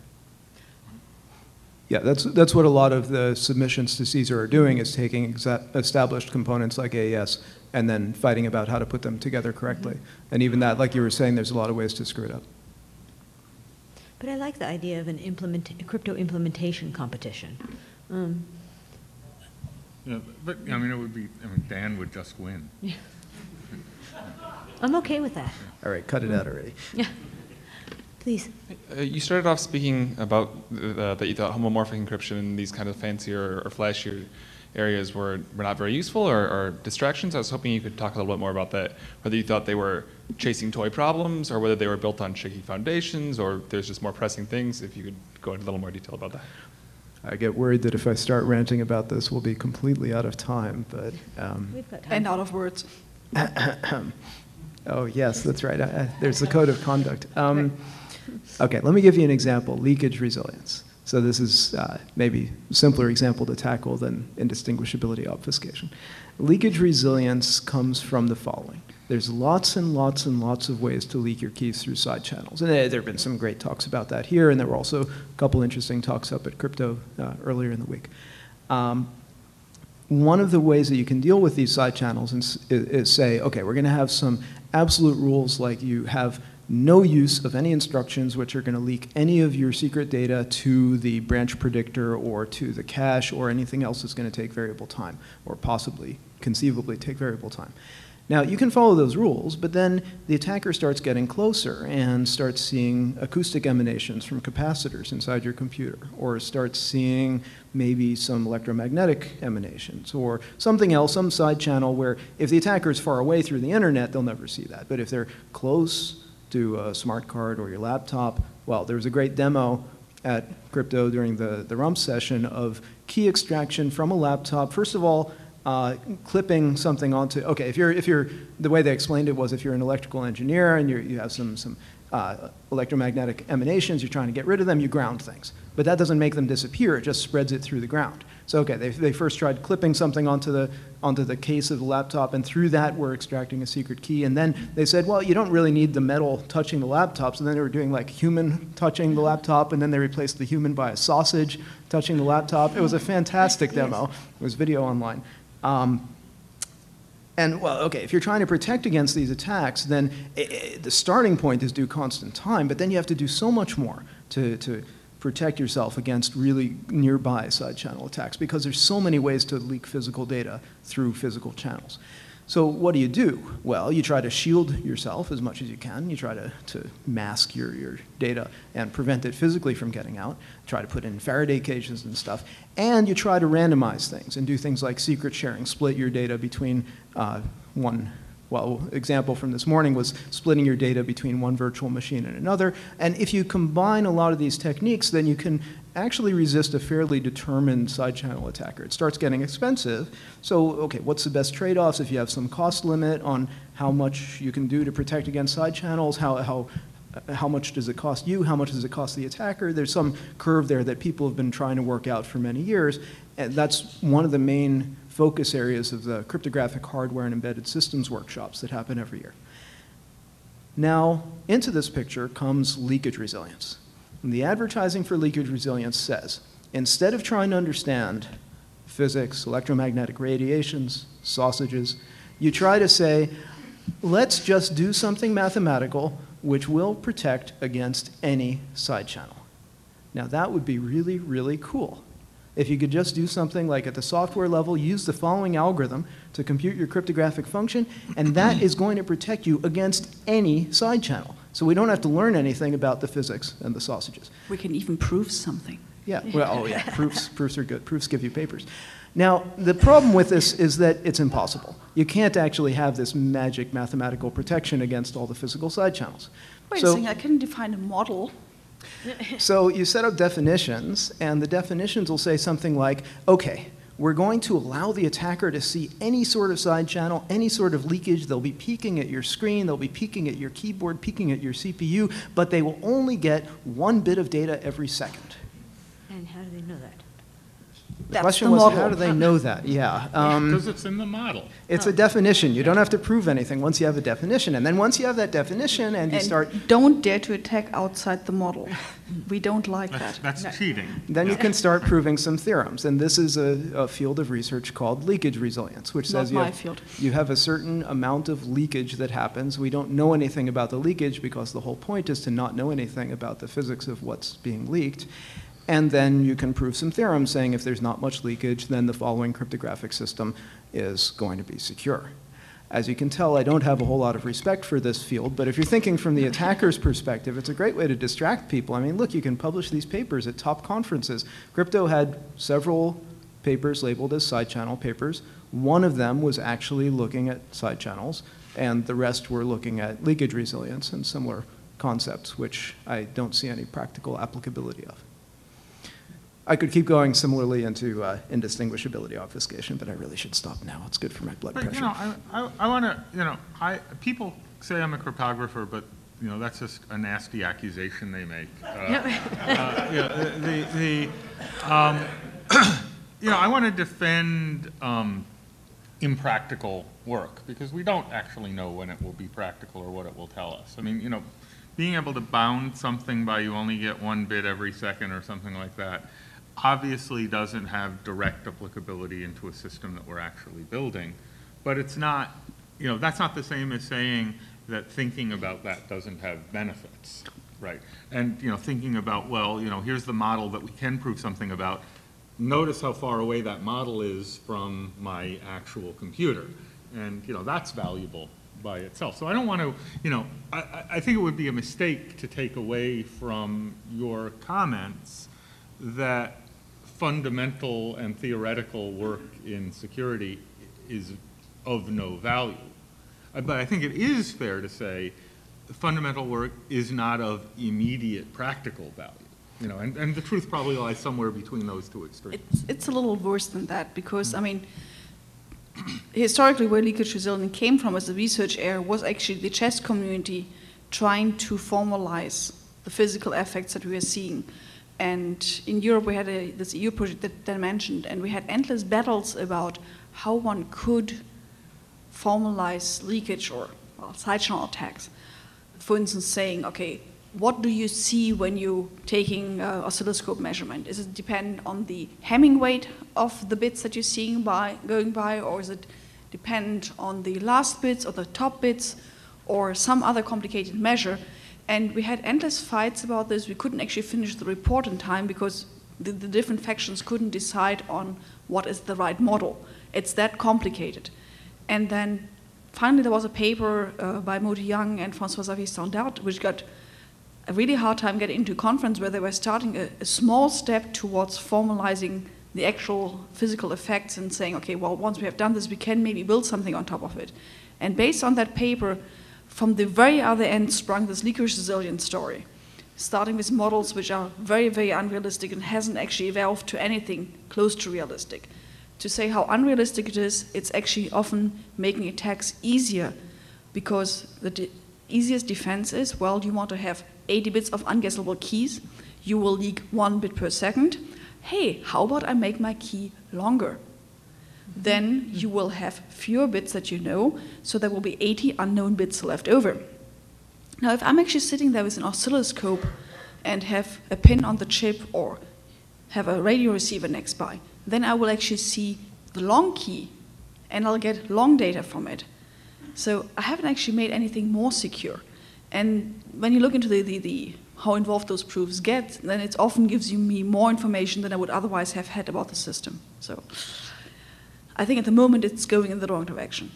Yeah, that's, that's what a lot of the submissions to Caesar are doing, is taking exa established components like A E S and then fighting about how to put them together correctly. Mm-hmm. And even that, like you were saying, there's a lot of ways to screw it up. But I like the idea of an implement a crypto implementation competition. Um, yeah, but I mean, it would be, I mean, Dan would just win. Yeah. I'm okay with that. All right, cut it out already. Yeah. Please. Uh, you started off speaking about uh, that you thought homomorphic encryption and these kind of fancier or flashier areas were, were not very useful or, or distractions. I was hoping you could talk a little bit more about that, whether you thought they were chasing toy problems or whether they were built on shaky foundations or there's just more pressing things, if you could go into a little more detail about that. I get worried that if I start ranting about this, we'll be completely out of time, but... Um, We've got time. And out of words. Oh, yes, that's right. I, I, there's the code of conduct. Um, okay, let me give you an example, leakage resilience. So this is uh, maybe a simpler example to tackle than indistinguishability obfuscation. Leakage resilience comes from the following. There's lots and lots and lots of ways to leak your keys through side channels. And there have been some great talks about that here, and there were also a couple interesting talks up at Crypto uh, earlier in the week. Um, one of the ways that you can deal with these side channels is, is say, okay, we're going to have some absolute rules like you have no use of any instructions which are going to leak any of your secret data to the branch predictor or to the cache or anything else that's going to take variable time or possibly, conceivably, take variable time. Now, you can follow those rules, but then the attacker starts getting closer and starts seeing acoustic emanations from capacitors inside your computer, or starts seeing maybe some electromagnetic emanations, or something else, some side channel where if the attacker is far away through the internet, they'll never see that. But if they're close to a smart card or your laptop, well, there was a great demo at Crypto during the, the rump session of key extraction from a laptop. First of all, Uh, clipping something onto, okay, if you're, if you're, the way they explained it was if you're an electrical engineer and you're, you have some, some uh, electromagnetic emanations, you're trying to get rid of them, you ground things. But that doesn't make them disappear, it just spreads it through the ground. So, okay, they, they first tried clipping something onto the, onto the case of the laptop, and through that we're extracting a secret key. And then they said, well, you don't really need the metal touching the laptop, so then they were doing like human touching the laptop, and then they replaced the human by a sausage touching the laptop. It was a fantastic demo. It was video online. Um, and, well, okay, if you're trying to protect against these attacks, then it, it, the starting point is do constant time, but then you have to do so much more to, to protect yourself against really nearby side channel attacks because there's so many ways to leak physical data through physical channels. So what do you do? Well, you try to shield yourself as much as you can. You try to, to mask your, your data and prevent it physically from getting out. Try to put in Faraday cages and stuff. And you try to randomize things and do things like secret sharing, split your data between uh, one, well, example from this morning was splitting your data between one virtual machine and another. And if you combine a lot of these techniques, then you can actually resist a fairly determined side channel attacker. It starts getting expensive. So, okay, what's the best trade-offs? If you have some cost limit on how much you can do to protect against side channels, how, how, how much does it cost you? How much does it cost the attacker? There's some curve there that people have been trying to work out for many years. And that's one of the main focus areas of the cryptographic hardware and embedded systems workshops that happen every year. Now, into this picture comes leakage resilience. And the advertising for leakage resilience says, instead of trying to understand physics, electromagnetic radiations, sausages, you try to say, let's just do something mathematical which will protect against any side channel. Now that would be really, really cool. If you could just do something like at the software level, use the following algorithm to compute your cryptographic function, and that is going to protect you against any side channel. So we don't have to learn anything about the physics and the sausages. We can even prove something. Yeah, well, oh yeah, proofs, proofs are good. Proofs give you papers. Now, the problem with this is that it's impossible. You can't actually have this magic mathematical protection against all the physical side channels. Wait so, a second, I can define a model. So you set up definitions, and the definitions will say something like, okay, we're going to allow the attacker to see any sort of side channel, any sort of leakage. They'll be peeking at your screen, they'll be peeking at your keyboard, peeking at your C P U, but they will only get one bit of data every second. And how do they know that? The That's question the was, model. how do they know that? Yeah. Um, Because it's in the model. it's a definition. You don't have to prove anything once you have a definition. And then once you have that definition and you And start, don't dare to attack outside the model. We don't like That's, that. that's cheating. then you can start proving some theorems. And this is a, a field of research called leakage resilience, which Not says you my have, field. you have a certain amount of leakage that happens. We don't know anything about the leakage because the whole point is to not know anything about the physics of what's being leaked. And then you can prove some theorems saying if there's not much leakage, then the following cryptographic system is going to be secure. As you can tell, I don't have a whole lot of respect for this field, but if you're thinking from the attacker's perspective, it's a great way to distract people. I mean, look, you can publish these papers at top conferences. Crypto had several papers labeled as side channel papers. One of them was actually looking at side channels, and the rest were looking at leakage resilience and similar concepts, which I don't see any practical applicability of. I could keep going similarly into uh, indistinguishability obfuscation, but I really should stop now. It's good for my blood But, pressure. you know, I, I, I want to, you know, I, people say I'm a cryptographer, but, you know, that's just a nasty accusation they make. Uh, uh, you know, the, the, um, you know, I want to defend um, impractical work, because we don't actually know when it will be practical or what it will tell us. I mean, you know, being able to bound something by you only get one bit every second or something like that obviously doesn't have direct applicability into a system that we're actually building. But it's not, you know, that's not the same as saying that thinking about that doesn't have benefits, right? And, you know, thinking about, well, you know, here's the model that we can prove something about. Notice how far away that model is from my actual computer. And, you know, that's valuable by itself. So I don't want to, you know, I, I think it would be a mistake to take away from your comments that fundamental and theoretical work in security is of no value. But I think it is fair to say fundamental work is not of immediate practical value. You know, and, and the truth probably lies somewhere between those two extremes. It's, it's a little worse than that, because, I mean, historically where leakage resilience came from as a research area was actually the chess community trying to formalize the physical effects that we are seeing. And in Europe we had a, this E U project that, that I mentioned, and we had endless battles about how one could formalize leakage or well, side channel attacks. For instance, saying, okay, what do you see when you're taking uh, oscilloscope measurement? Does it depend on the Hamming weight of the bits that you're seeing by going by, or is it depend on the last bits or the top bits or some other complicated measure? And we had endless fights about this. We couldn't actually finish the report in time because the, the different factions couldn't decide on what is the right model. It's that complicated. And then finally there was a paper uh, by Moti Young and François Xavier Standard, which got a really hard time getting into a conference where they were starting a, a small step towards formalizing the actual physical effects and saying, okay, well, once we have done this, we can maybe build something on top of it. And based on that paper, from the very other end sprung this leakage resilience story, starting with models which are very, very unrealistic and hasn't actually evolved to anything close to realistic. To say how unrealistic it is, it's actually often making attacks easier, because the de easiest defense is, well, you want to have eighty bits of unguessable keys, you will leak one bit per second. Hey, how about I make my key longer? Then you will have fewer bits that you know, so there will be eighty unknown bits left over. Now, if I'm actually sitting there with an oscilloscope and have a pin on the chip or have a radio receiver next by, then I will actually see the long key and I'll get long data from it. So I haven't actually made anything more secure. And when you look into the, the, the how involved those proofs get, then it often gives you me more information than I would otherwise have had about the system. So I think at the moment it's going in the wrong direction.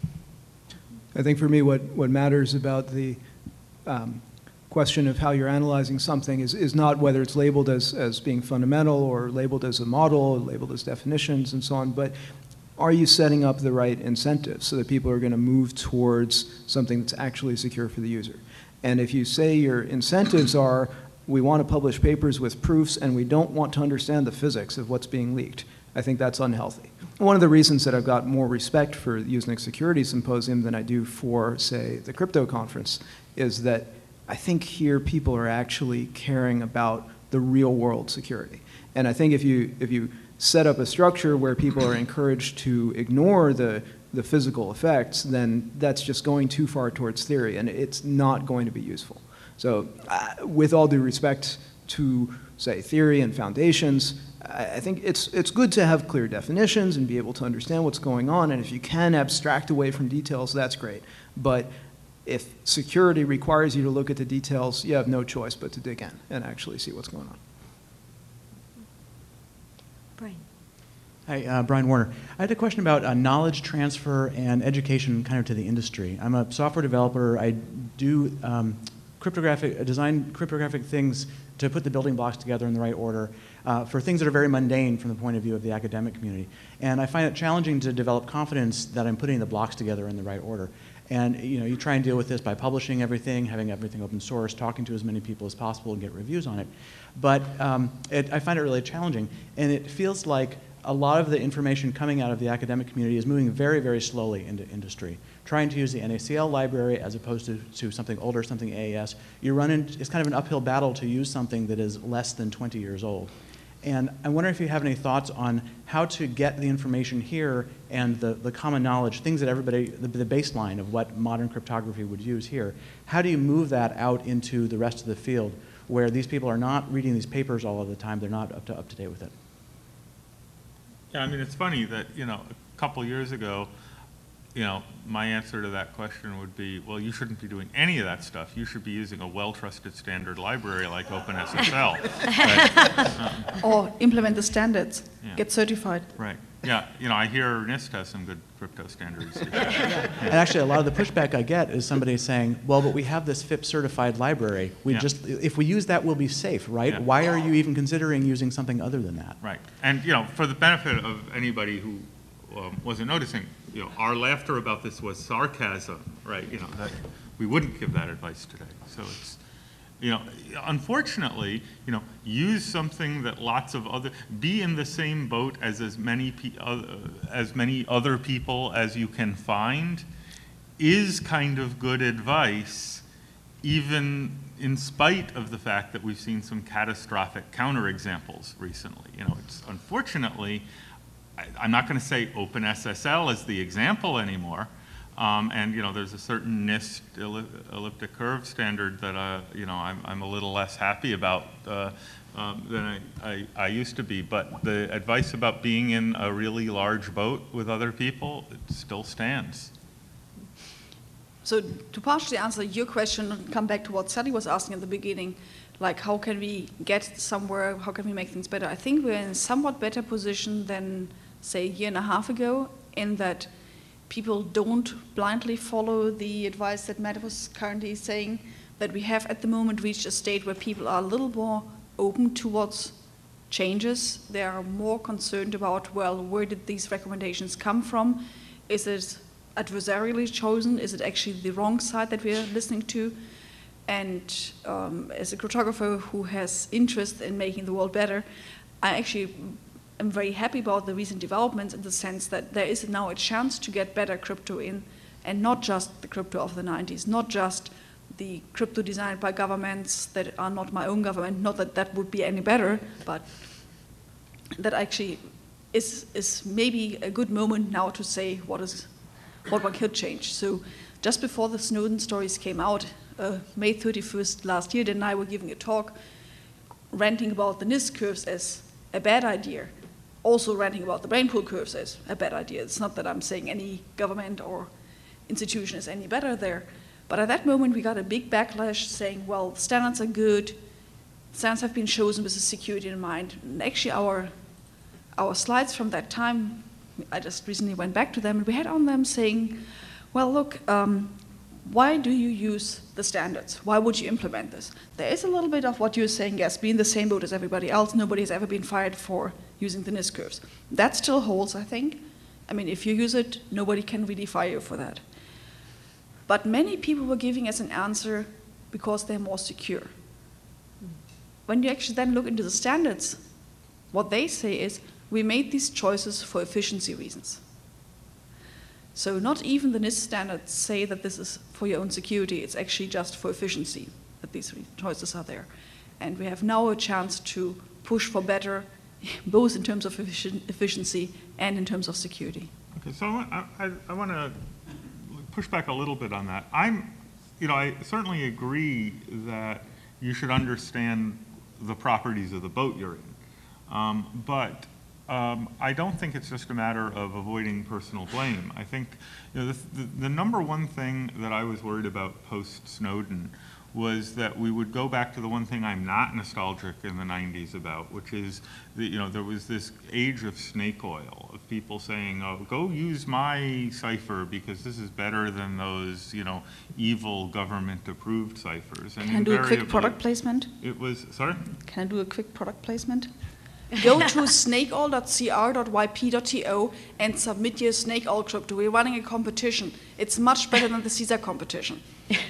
I think for me what, what matters about the um, question of how you're analyzing something is, is not whether it's labeled as, as being fundamental or labeled as a model or labeled as definitions and so on, but are you setting up the right incentives so that people are going to move towards something that's actually secure for the user? And if you say your incentives are, we want to publish papers with proofs and we don't want to understand the physics of what's being leaked, I think that's unhealthy. One of the reasons that I've got more respect for the Usenix Security Symposium than I do for, say, the crypto conference is that I think here people are actually caring about the real world security. And I think if you, if you set up a structure where people are encouraged to ignore the, the physical effects, then that's just going too far towards theory, and it's not going to be useful. So uh, with all due respect to, say, theory and foundations, I, I think it's, it's good to have clear definitions and be able to understand what's going on, and if you can abstract away from details, that's great. But if security requires you to look at the details, you have no choice but to dig in and actually see what's going on. Brian. Hi, uh, Brian Warner. I had a question about uh, knowledge transfer and education kind of to the industry. I'm a software developer. I do um, cryptographic, design cryptographic things to put the building blocks together in the right order uh, for things that are very mundane from the point of view of the academic community. And I find it challenging to develop confidence that I'm putting the blocks together in the right order. And you know, you try and deal with this by publishing everything, having everything open source, talking to as many people as possible and get reviews on it. But um, it, I find it really challenging. And it feels like a lot of the information coming out of the academic community is moving very, very slowly into industry. Trying to use the N A C L library as opposed to, to something older, something A A S, you run in, it's kind of an uphill battle to use something that is less than twenty years old. And I wonder if you have any thoughts on how to get the information here and the, the common knowledge, things that everybody, the, the baseline of what modern cryptography would use here. How do you move that out into the rest of the field where these people are not reading these papers all of the time, they're not up to, up to date with it? Yeah, I mean, it's funny that, you know, a couple years ago, you know, my answer to that question would be, well, you shouldn't be doing any of that stuff. You should be using a well-trusted standard library like OpenSSL. Right? Or implement the standards, Yeah. get certified. Right. Yeah, you know, I hear NIST has some good crypto standards. And actually, a lot of the pushback I get is somebody saying, well, but we have this F I P certified library. We Yeah. just, if we use that, we'll be safe, right? Yeah. Why are you even considering using something other than that? Right. And, you know, for the benefit of anybody who um, wasn't noticing, you know, our laughter about this was sarcasm, right? You know, that we wouldn't give that advice today. So it's, you know, unfortunately, you know, use something that lots of other, be in the same boat as as many pe uh, as many other people as you can find, is kind of good advice, even in spite of the fact that we've seen some catastrophic counterexamples recently. You know, it's unfortunately, I, I'm not going to say OpenSSL is the example anymore. Um, and, you know, there's a certain NIST elli elliptic curve standard that, uh, you know, I'm, I'm a little less happy about uh, um, than I, I, I used to be. But the advice about being in a really large boat with other people, it still stands. So to partially answer your question and come back to what Sally was asking at the beginning, like how can we get somewhere, how can we make things better? I think we're in a somewhat better position than, say, a year and a half ago, in that people don't blindly follow the advice that Matt was currently saying, that we have at the moment reached a state where people are a little more open towards changes. They are more concerned about, well, where did these recommendations come from? Is it adversarially chosen? Is it actually the wrong side that we are listening to? And um, as a cryptographer who has interest in making the world better, I actually I'm very happy about the recent developments in the sense that there is now a chance to get better crypto in, and not just the crypto of the nineties, not just the crypto designed by governments that are not my own government, not that that would be any better, but that actually is, is maybe a good moment now to say what is what one could change. So just before the Snowden stories came out, uh, May thirty-first last year, Dan and I were giving a talk ranting about the NIST curves as a bad idea. Also ranting about the brain pool curves as a bad idea. It's not that I'm saying any government or institution is any better there. But at that moment, we got a big backlash saying, well, standards are good. Standards have been chosen with the security in mind. And actually, our, our slides from that time, I just recently went back to them, and we had on them saying, well, look, um, why do you use the standards? Why would you implement this? There is a little bit of what you're saying, yes, be in the same boat as everybody else. Nobody has ever been fired for using the NIST curves. That still holds, I think. I mean, if you use it, nobody can really fire you for that. But many people were giving us an answer because they're more secure. When you actually then look into the standards, what they say is, we made these choices for efficiency reasons. So not even the NIST standards say that this is for your own security, it's actually just for efficiency that these choices are there. And we have now a chance to push for better, both in terms of efficient, efficiency and in terms of security. Okay, so I, I, I want to push back a little bit on that. I'm, you know, I certainly agree that you should understand the properties of the boat you're in. Um, but um, I don't think it's just a matter of avoiding personal blame. I think, you know, the, the, the number one thing that I was worried about post-Snowden was that we would go back to the one thing I'm not nostalgic in the nineties about, which is, that, you know, there was this age of snake oil, of people saying, oh, go use my cipher because this is better than those, you know, evil government-approved ciphers. And Can I do a quick invariably- product placement? It was, sorry? Can I do a quick product placement? go to snakeoil dot c r dot y p dot t o and submit your snakeoil crypto. We're running a competition. It's much better than the Caesar competition.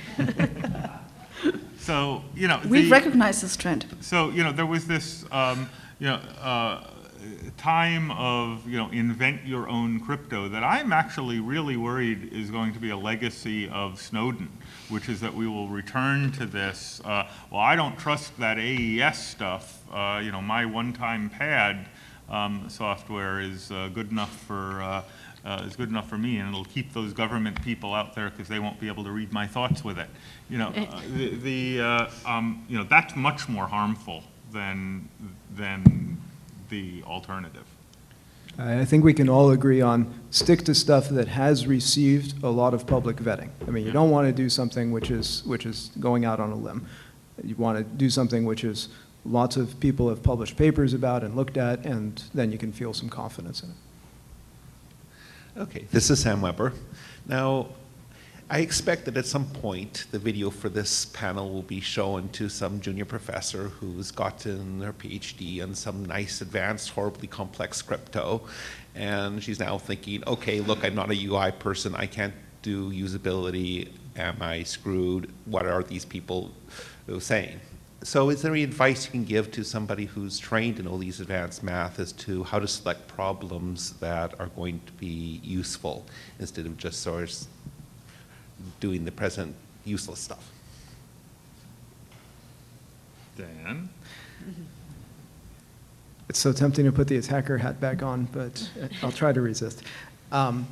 So, you know, We've the- recognized this trend. So, you know, there was this, um, you know, uh, time of, you know, invent your own crypto that I'm actually really worried is going to be a legacy of Snowden, which is that we will return to this, uh, well, I don't trust that A E S stuff. Uh, you know, my one-time pad um, software is uh, good enough for, uh, uh, is good enough for me, and it'll keep those government people out there because they won't be able to read my thoughts with it. You know, uh, the, the uh, um, you know, that's much more harmful than, than the alternative. I think we can all agree on stick to stuff that has received a lot of public vetting. I mean, you don't want to do something which is, which is going out on a limb. You want to do something which is lots of people have published papers about and looked at, and then you can feel some confidence in it. Okay, this is Sam Weber. Now, I expect that at some point the video for this panel will be shown to some junior professor who's gotten her PhD on some nice, advanced, horribly complex crypto, and she's now thinking, okay, look, I'm not a U I person, I can't do usability, am I screwed? What are these people saying? So is there any advice you can give to somebody who's trained in all these advanced math as to how to select problems that are going to be useful instead of just sort of doing the present useless stuff? Dan? It's so tempting to put the attacker hat back on, but I'll try to resist. Um,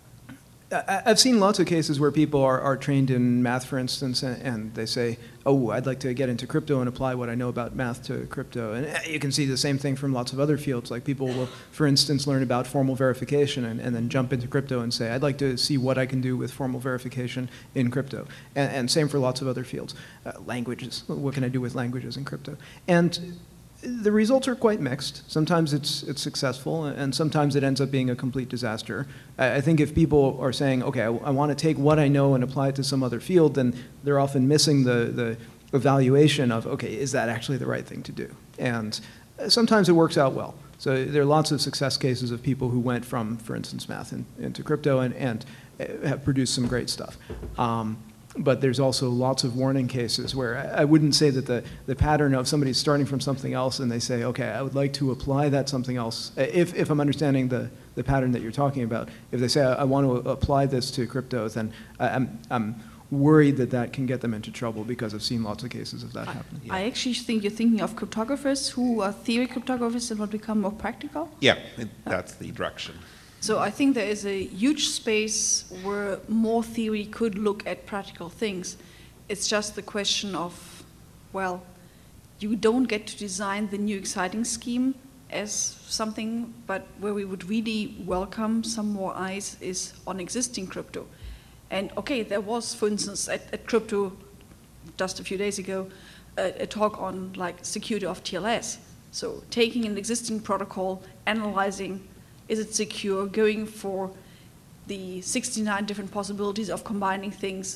I- I've seen lots of cases where people are, are trained in math, for instance, and, and they say, oh, I'd like to get into crypto and apply what I know about math to crypto. And you can see the same thing from lots of other fields. Like people will, for instance, learn about formal verification and, and then jump into crypto and say, I'd like to see what I can do with formal verification in crypto. And, and same for lots of other fields. Uh, languages, what can I do with languages in crypto? And the results are quite mixed. Sometimes it's, it's successful, and sometimes it ends up being a complete disaster. I, I think if people are saying, okay, I, I want to take what I know and apply it to some other field, then they're often missing the, the evaluation of, okay, is that actually the right thing to do? And sometimes it works out well. So there are lots of success cases of people who went from, for instance, math in, into crypto and, and have produced some great stuff. Um, But there's also lots of warning cases where I wouldn't say that the, the pattern of somebody starting from something else and they say, okay, I would like to apply that something else, if, if I'm understanding the, the pattern that you're talking about, if they say, I, I want to apply this to crypto, then I'm, I'm worried that that can get them into trouble because I've seen lots of cases of that happen. I actually think you're thinking of cryptographers who are theory cryptographers and will become more practical. Yeah, it, that's the direction. So I think there is a huge space where more theory could look at practical things. It's just the question of, well, you don't get to design the new exciting scheme as something, but where we would really welcome some more eyes is on existing crypto. And okay, there was, for instance, at, at Crypto just a few days ago, a, a talk on like security of T L S. So taking an existing protocol, analyzing, is it secure, going for the sixty-nine different possibilities of combining things.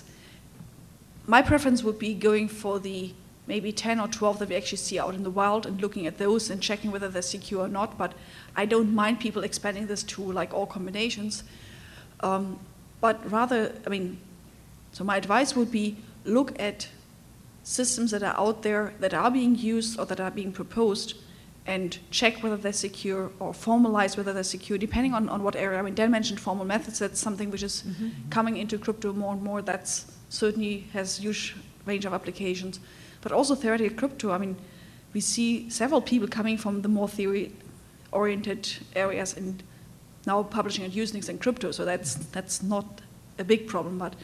My preference would be going for the maybe ten or twelve that we actually see out in the wild and looking at those and checking whether they're secure or not, but I don't mind people expanding this to like all combinations. Um, but rather, I mean, so my advice would be look at systems that are out there that are being used or that are being proposed and check whether they're secure or formalize whether they're secure, depending on, on what area. I mean, Dan mentioned formal methods. That's something which is mm-hmm. coming into crypto more and more. That's certainly has huge range of applications. But also theoretical crypto, I mean, we see several people coming from the more theory-oriented areas and now publishing on Usenix and crypto, so that's, that's not a big problem, but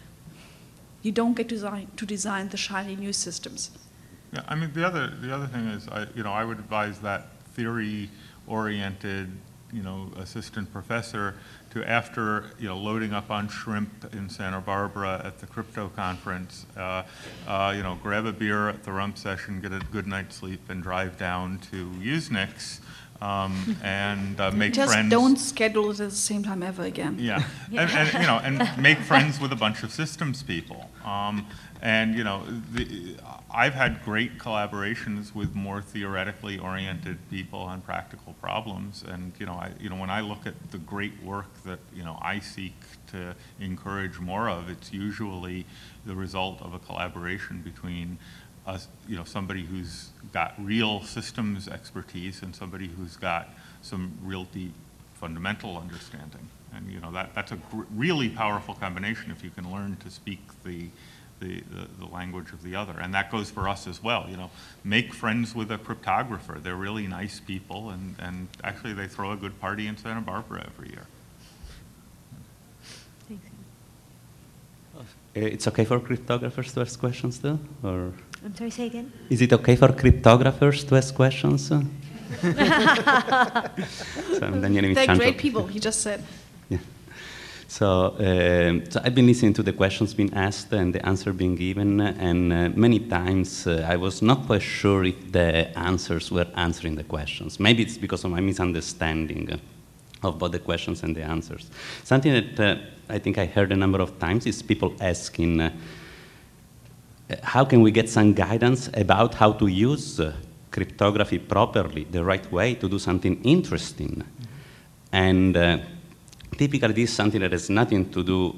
you don't get to design, to design the shiny new systems. Yeah, I mean, the other, the other thing is, I, you know, I would advise that theory-oriented, you know, assistant professor to, after, you know, loading up on shrimp in Santa Barbara at the crypto conference, uh, uh, you know, grab a beer at the rump session, get a good night's sleep, and drive down to Usenix um, and uh, make Just friends. don't schedule it at the same time ever again. Yeah, and, and you know, and make friends with a bunch of systems people. Um, and you know, the, I've had great collaborations with more theoretically oriented people on practical problems. And you know, I, you know, when I look at the great work that you know I seek to encourage more of, it's usually the result of a collaboration between us, you know, somebody who's got real systems expertise and somebody who's got some real deep fundamental understanding. And you know, that, that's a gr really powerful combination if you can learn to speak the, the, the, the language of the other. And that goes for us as well. You know, make friends with a cryptographer. They're really nice people, and, and actually they throw a good party in Santa Barbara every year. Thanks. Uh, It's okay for cryptographers to ask questions too, or? I'm sorry, say again? Is it okay for cryptographers to ask questions? So I'm Daniele They're Micciangelo. great people, he just said. Yeah. So, um, so I've been listening to the questions being asked and the answer being given, and uh, many times uh, I was not quite sure if the answers were answering the questions. Maybe it's because of my misunderstanding of both the questions and the answers. Something that uh, I think I heard a number of times is people asking, uh, how can we get some guidance about how to use uh, cryptography properly, the right way to do something interesting? Mm-hmm. And uh, typically this is something that has nothing to do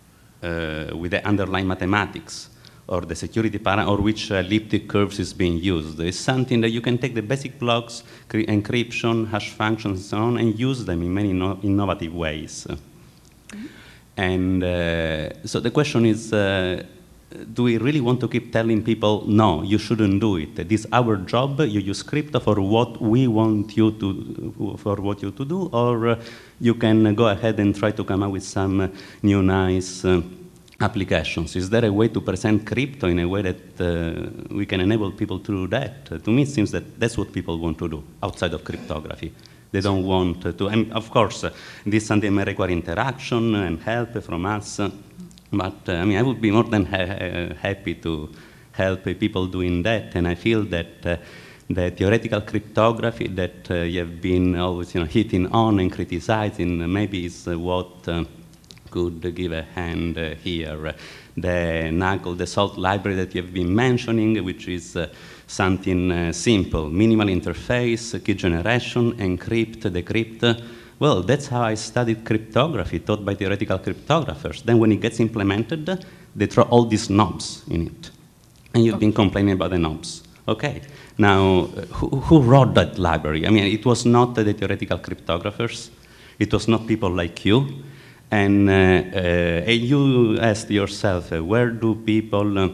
uh, with the underlying mathematics or the security pattern or which elliptic curves is being used. It's something that you can take the basic blocks, encryption, hash functions, and so on, and use them in many no innovative ways. Mm-hmm. And uh, so the question is, uh, do we really want to keep telling people, no, you shouldn't do it? This is our job, you use crypto for what we want you to, for what you to do, or uh, you can go ahead and try to come up with some uh, new nice uh, applications. Is there a way to present crypto in a way that uh, we can enable people to do that? Uh, to me, it seems that that's what people want to do outside of cryptography. They don't want to, and of course, uh, this something may require interaction and help from us. Uh, But uh, I mean, I would be more than ha uh, happy to help uh, people doing that. And I feel that uh, the theoretical cryptography that uh, you have been always, you know, hitting on and criticizing, uh, maybe is uh, what uh, could uh, give a hand uh, here. The Knuckle, the Salt library that you have been mentioning, which is uh, something uh, simple, minimal interface, key generation, encrypt, decrypt. Well, that's how I studied cryptography, taught by theoretical cryptographers. Then when it gets implemented, they throw all these knobs in it. And you've been complaining about the knobs. Okay, now, who, who wrote that library? I mean, it was not the theoretical cryptographers. It was not people like you. And, uh, uh, and you asked yourself, uh, where do people uh,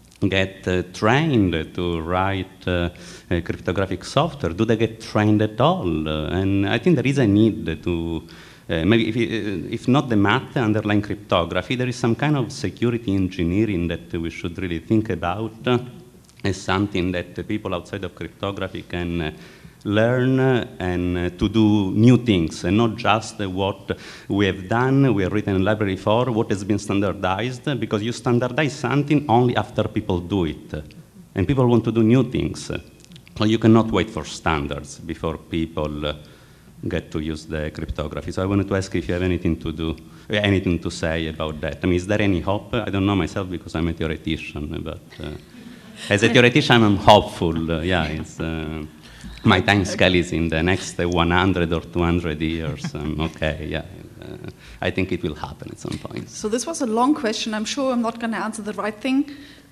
get uh, trained to write uh, uh, cryptographic software? Do they get trained at all? Uh, and I think there is a need to, uh, maybe if, if not the math underlying cryptography, there is some kind of security engineering that we should really think about uh, as something that uh, people outside of cryptography can uh, learn uh, and uh, to do new things, and not just uh, what we have done, we have written a library for, what has been standardized, because you standardize something only after people do it. And people want to do new things. So you cannot wait for standards before people uh, get to use the cryptography. So I wanted to ask if you have anything to do, anything to say about that. I mean, is there any hope? I don't know myself because I'm a theoretician, but uh, as a theoretician, I'm hopeful. Uh, yeah, it's... Uh, My time scale is in the next one hundred or two hundred years. Um, okay, yeah. Uh, I think it will happen at some point. So this was a long question. I'm sure I'm not going to answer the right thing,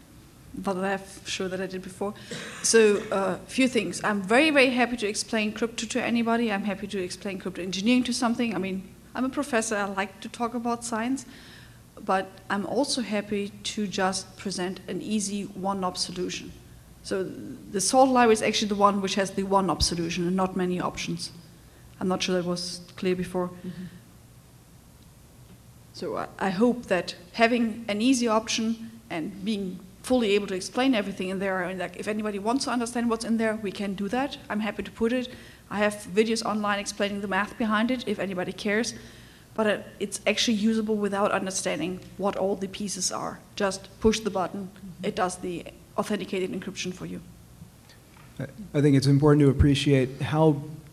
but I'm sure that I did before. So a uh, few things. I'm very, very happy to explain crypto to anybody. I'm happy to explain crypto engineering to something. I mean, I'm a professor. I like to talk about science. But I'm also happy to just present an easy one-knob solution. So the Salt library is actually the one which has the one-knob solution and not many options. I'm not sure that was clear before. Mm-hmm. So I, I hope that having an easy option and being fully able to explain everything in there, and like if anybody wants to understand what's in there, we can do that. I'm happy to put it. I have videos online explaining the math behind it, if anybody cares. But it, it's actually usable without understanding what all the pieces are. Just push the button. Mm-hmm. It does the authenticated encryption for you. I think it's important to appreciate how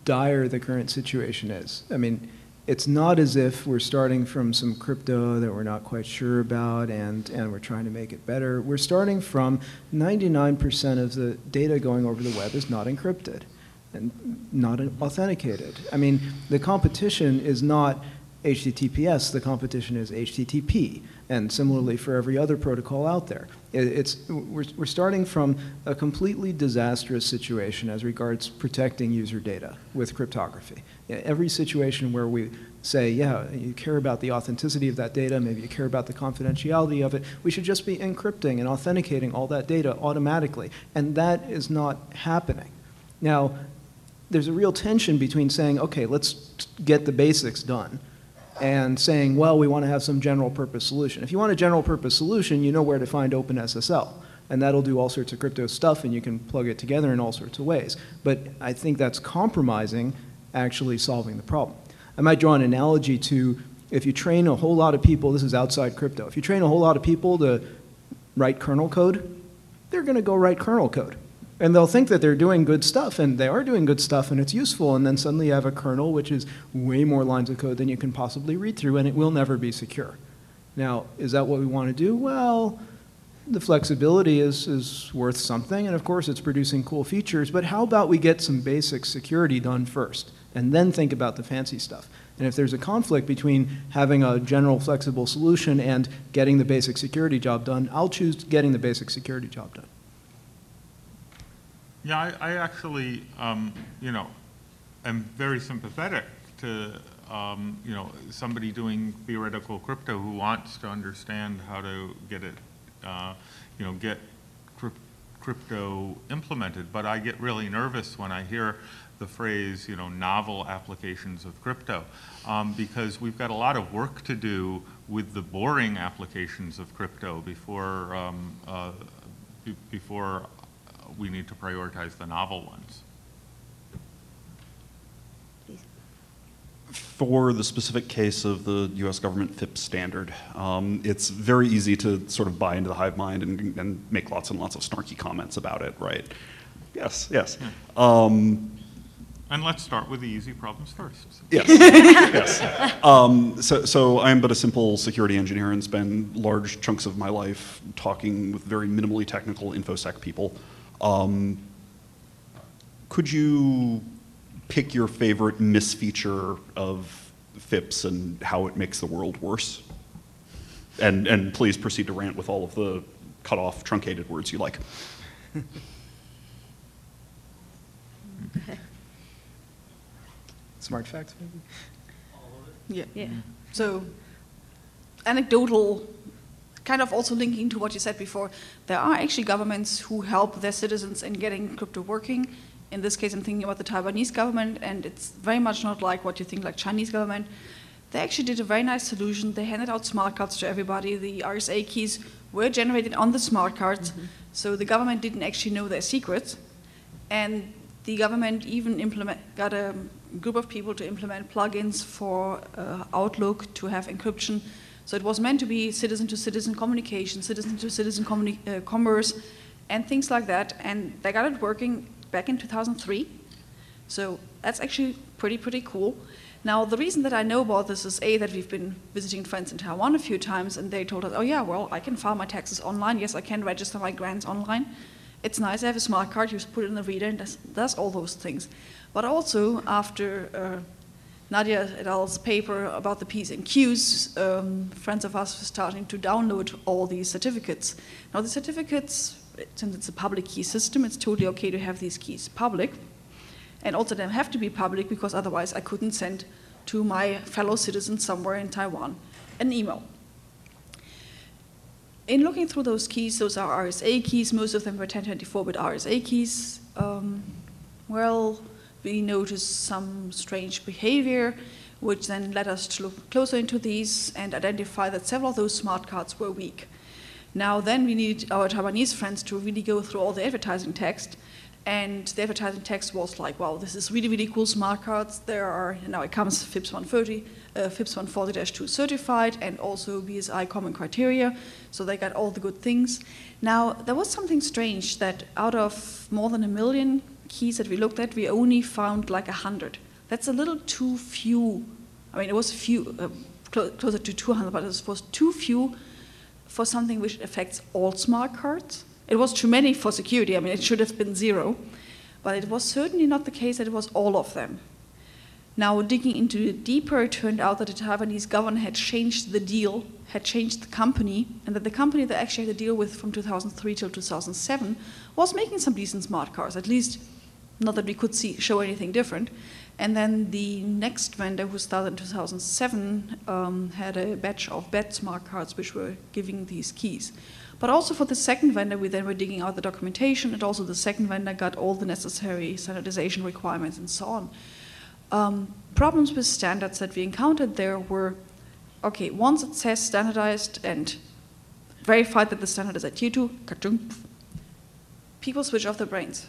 dire the current situation is. I mean, it's not as if we're starting from some crypto that we're not quite sure about and, and we're trying to make it better. We're starting from ninety-nine percent of the data going over the web is not encrypted and not authenticated. I mean, the competition is not H T T P S, the competition is H T T P, and similarly for every other protocol out there. It, it's, we're, we're starting from a completely disastrous situation as regards protecting user data with cryptography. Every situation where we say, yeah, you care about the authenticity of that data, maybe you care about the confidentiality of it, we should just be encrypting and authenticating all that data automatically, and that is not happening. Now, there's a real tension between saying, okay, let's get the basics done, and saying, well, we want to have some general purpose solution. If you want a general purpose solution, you know where to find OpenSSL, and that'll do all sorts of crypto stuff, and you can plug it together in all sorts of ways. But I think that's compromising actually solving the problem. I might draw an analogy to if you train a whole lot of people, this is outside crypto, if you train a whole lot of people to write kernel code, they're going to go write kernel code. And they'll think that they're doing good stuff, and they are doing good stuff, and it's useful, and then suddenly you have a kernel which is way more lines of code than you can possibly read through, and it will never be secure. Now, is that what we want to do? Well, the flexibility is, is worth something, and of course it's producing cool features, but how about we get some basic security done first, and then think about the fancy stuff? And if there's a conflict between having a general flexible solution and getting the basic security job done, I'll choose getting the basic security job done. Yeah, I, I actually, um, you know, am very sympathetic to, um, you know, somebody doing theoretical crypto who wants to understand how to get it, uh, you know, get crypt crypto implemented. But I get really nervous when I hear the phrase, you know, novel applications of crypto, um, because we've got a lot of work to do with the boring applications of crypto before, um, uh, be before we need to prioritize the novel ones. For the specific case of the U S government F I P S standard, um, it's very easy to sort of buy into the hive mind and, and make lots and lots of snarky comments about it, right? Yes, yes. Yeah. Um, And let's start with the easy problems first. Yes, yes. Um, so, so I'm but a simple security engineer and spend large chunks of my life talking with very minimally technical InfoSec people. Um, could you pick your favorite misfeature of F I P S and how it makes the world worse? And, and please proceed to rant with all of the cut off, truncated words you like. Okay. Smart facts, maybe? Yeah. Yeah. So, anecdotal, kind of also linking to what you said before, there are actually governments who help their citizens in getting crypto working. In this case, I'm thinking about the Taiwanese government, and it's very much not like what you think like Chinese government. They actually did a very nice solution. They handed out smart cards to everybody. The R S A keys were generated on the smart cards, mm-hmm. so the government didn't actually know their secrets. And the government even implement, got a group of people to implement plugins for uh, Outlook to have encryption. So it was meant to be citizen-to-citizen communication, citizen-to-citizen communi uh, commerce, and things like that. And they got it working back in two thousand three. So that's actually pretty, pretty cool. Now, the reason that I know about this is, A, that we've been visiting friends in Taiwan a few times, and they told us, oh yeah, well, I can file my taxes online. Yes, I can register my grants online. It's nice, I have a smart card, you just put it in the reader and does, does all those things. But also, after uh, Nadia et al.'s paper about the P's and Q's, um, friends of us were starting to download all these certificates. Now the certificates, since it's a public key system, it's totally okay to have these keys public. And also they have to be public because otherwise I couldn't send to my fellow citizens somewhere in Taiwan an email. In looking through those keys, those are R S A keys, most of them were ten twenty-four bit R S A keys. Um, well, we noticed some strange behavior, which then led us to look closer into these and identify that several of those smart cards were weak. Now then we need our Taiwanese friends to really go through all the advertising text, and the advertising text was like, wow, this is really, really cool smart cards. There are, now it comes F I P S one thirty, uh, F I P S one forty dash two certified, and also B S I common criteria, so they got all the good things. Now, there was something strange that out of more than a million keys that we looked at, we only found like one hundred. That's a little too few. I mean, it was few, uh, clo closer to two hundred, but it was too few for something which affects all smart cards. It was too many for security. I mean, it should have been zero. But it was certainly not the case that it was all of them. Now, digging into it deeper, it turned out that the Taiwanese government had changed the deal, had changed the company, and that the company that actually had the deal with from two thousand three till two thousand seven was making some decent smart cards, at least not that we could see show anything different. And then the next vendor, who started in two thousand seven, um, had a batch of bad smart cards which were giving these keys. But also for the second vendor, we then were digging out the documentation, and also the second vendor got all the necessary standardization requirements and so on. Um, problems with standards that we encountered there were, okay, once it says standardized and verified that the standard is adhered to, people switch off their brains.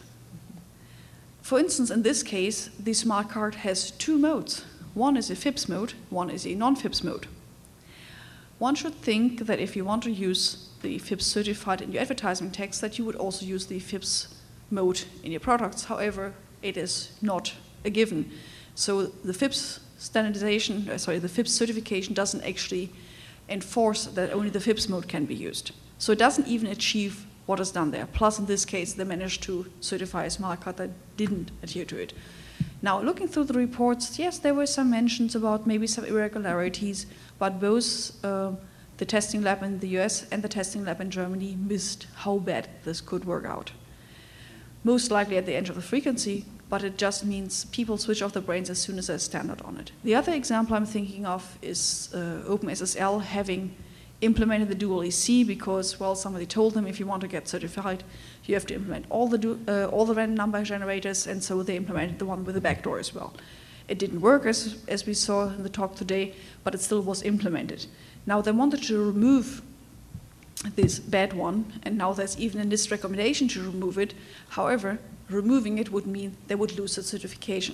For instance, in this case, the smart card has two modes. One is a F I P S mode, one is a non-F I P S mode. One should think that if you want to use the F I P S certified in your advertising text, that you would also use the F I P S mode in your products. However, it is not a given. So the F I P S standardization, uh, sorry, the F I P S certification doesn't actually enforce that only the F I P S mode can be used. So it doesn't even achieve what is done there. Plus, in this case, they managed to certify a smart card that didn't adhere to it. Now, looking through the reports, yes, there were some mentions about maybe some irregularities, but both uh, the testing lab in the U S and the testing lab in Germany missed how bad this could work out. Most likely at the end of the frequency, but it just means people switch off their brains as soon as there's standard on it. The other example I'm thinking of is uh, OpenSSL having implemented the dual E C because, well, somebody told them if you want to get certified, you have to implement all the, du uh, all the random number generators, and so they implemented the one with the backdoor as well. It didn't work, as, as we saw in the talk today, but it still was implemented. Now they wanted to remove this bad one, and now there's even a NIST recommendation to remove it. However, removing it would mean they would lose the certification.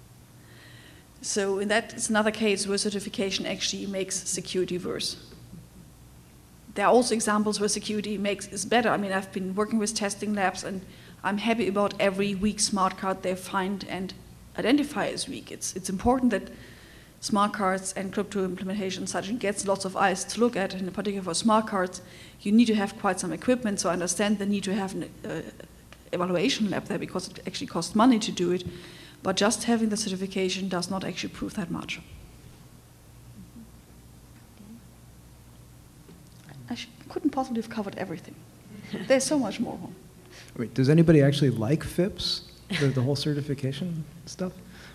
So in that, it's another case where certification actually makes security worse. There are also examples where security makes is better. I mean, I've been working with testing labs, and I'm happy about every weak smart card they find and identify as weak. It's, it's important that smart cards and crypto implementation such gets lots of eyes to look at, and in particular for smart cards, you need to have quite some equipment, so I understand the need to have an uh, evaluation lab there because it actually costs money to do it, but just having the certification does not actually prove that much. I couldn't possibly have covered everything. There's so much more. Wait, does anybody actually like F I P S, the, the whole certification stuff?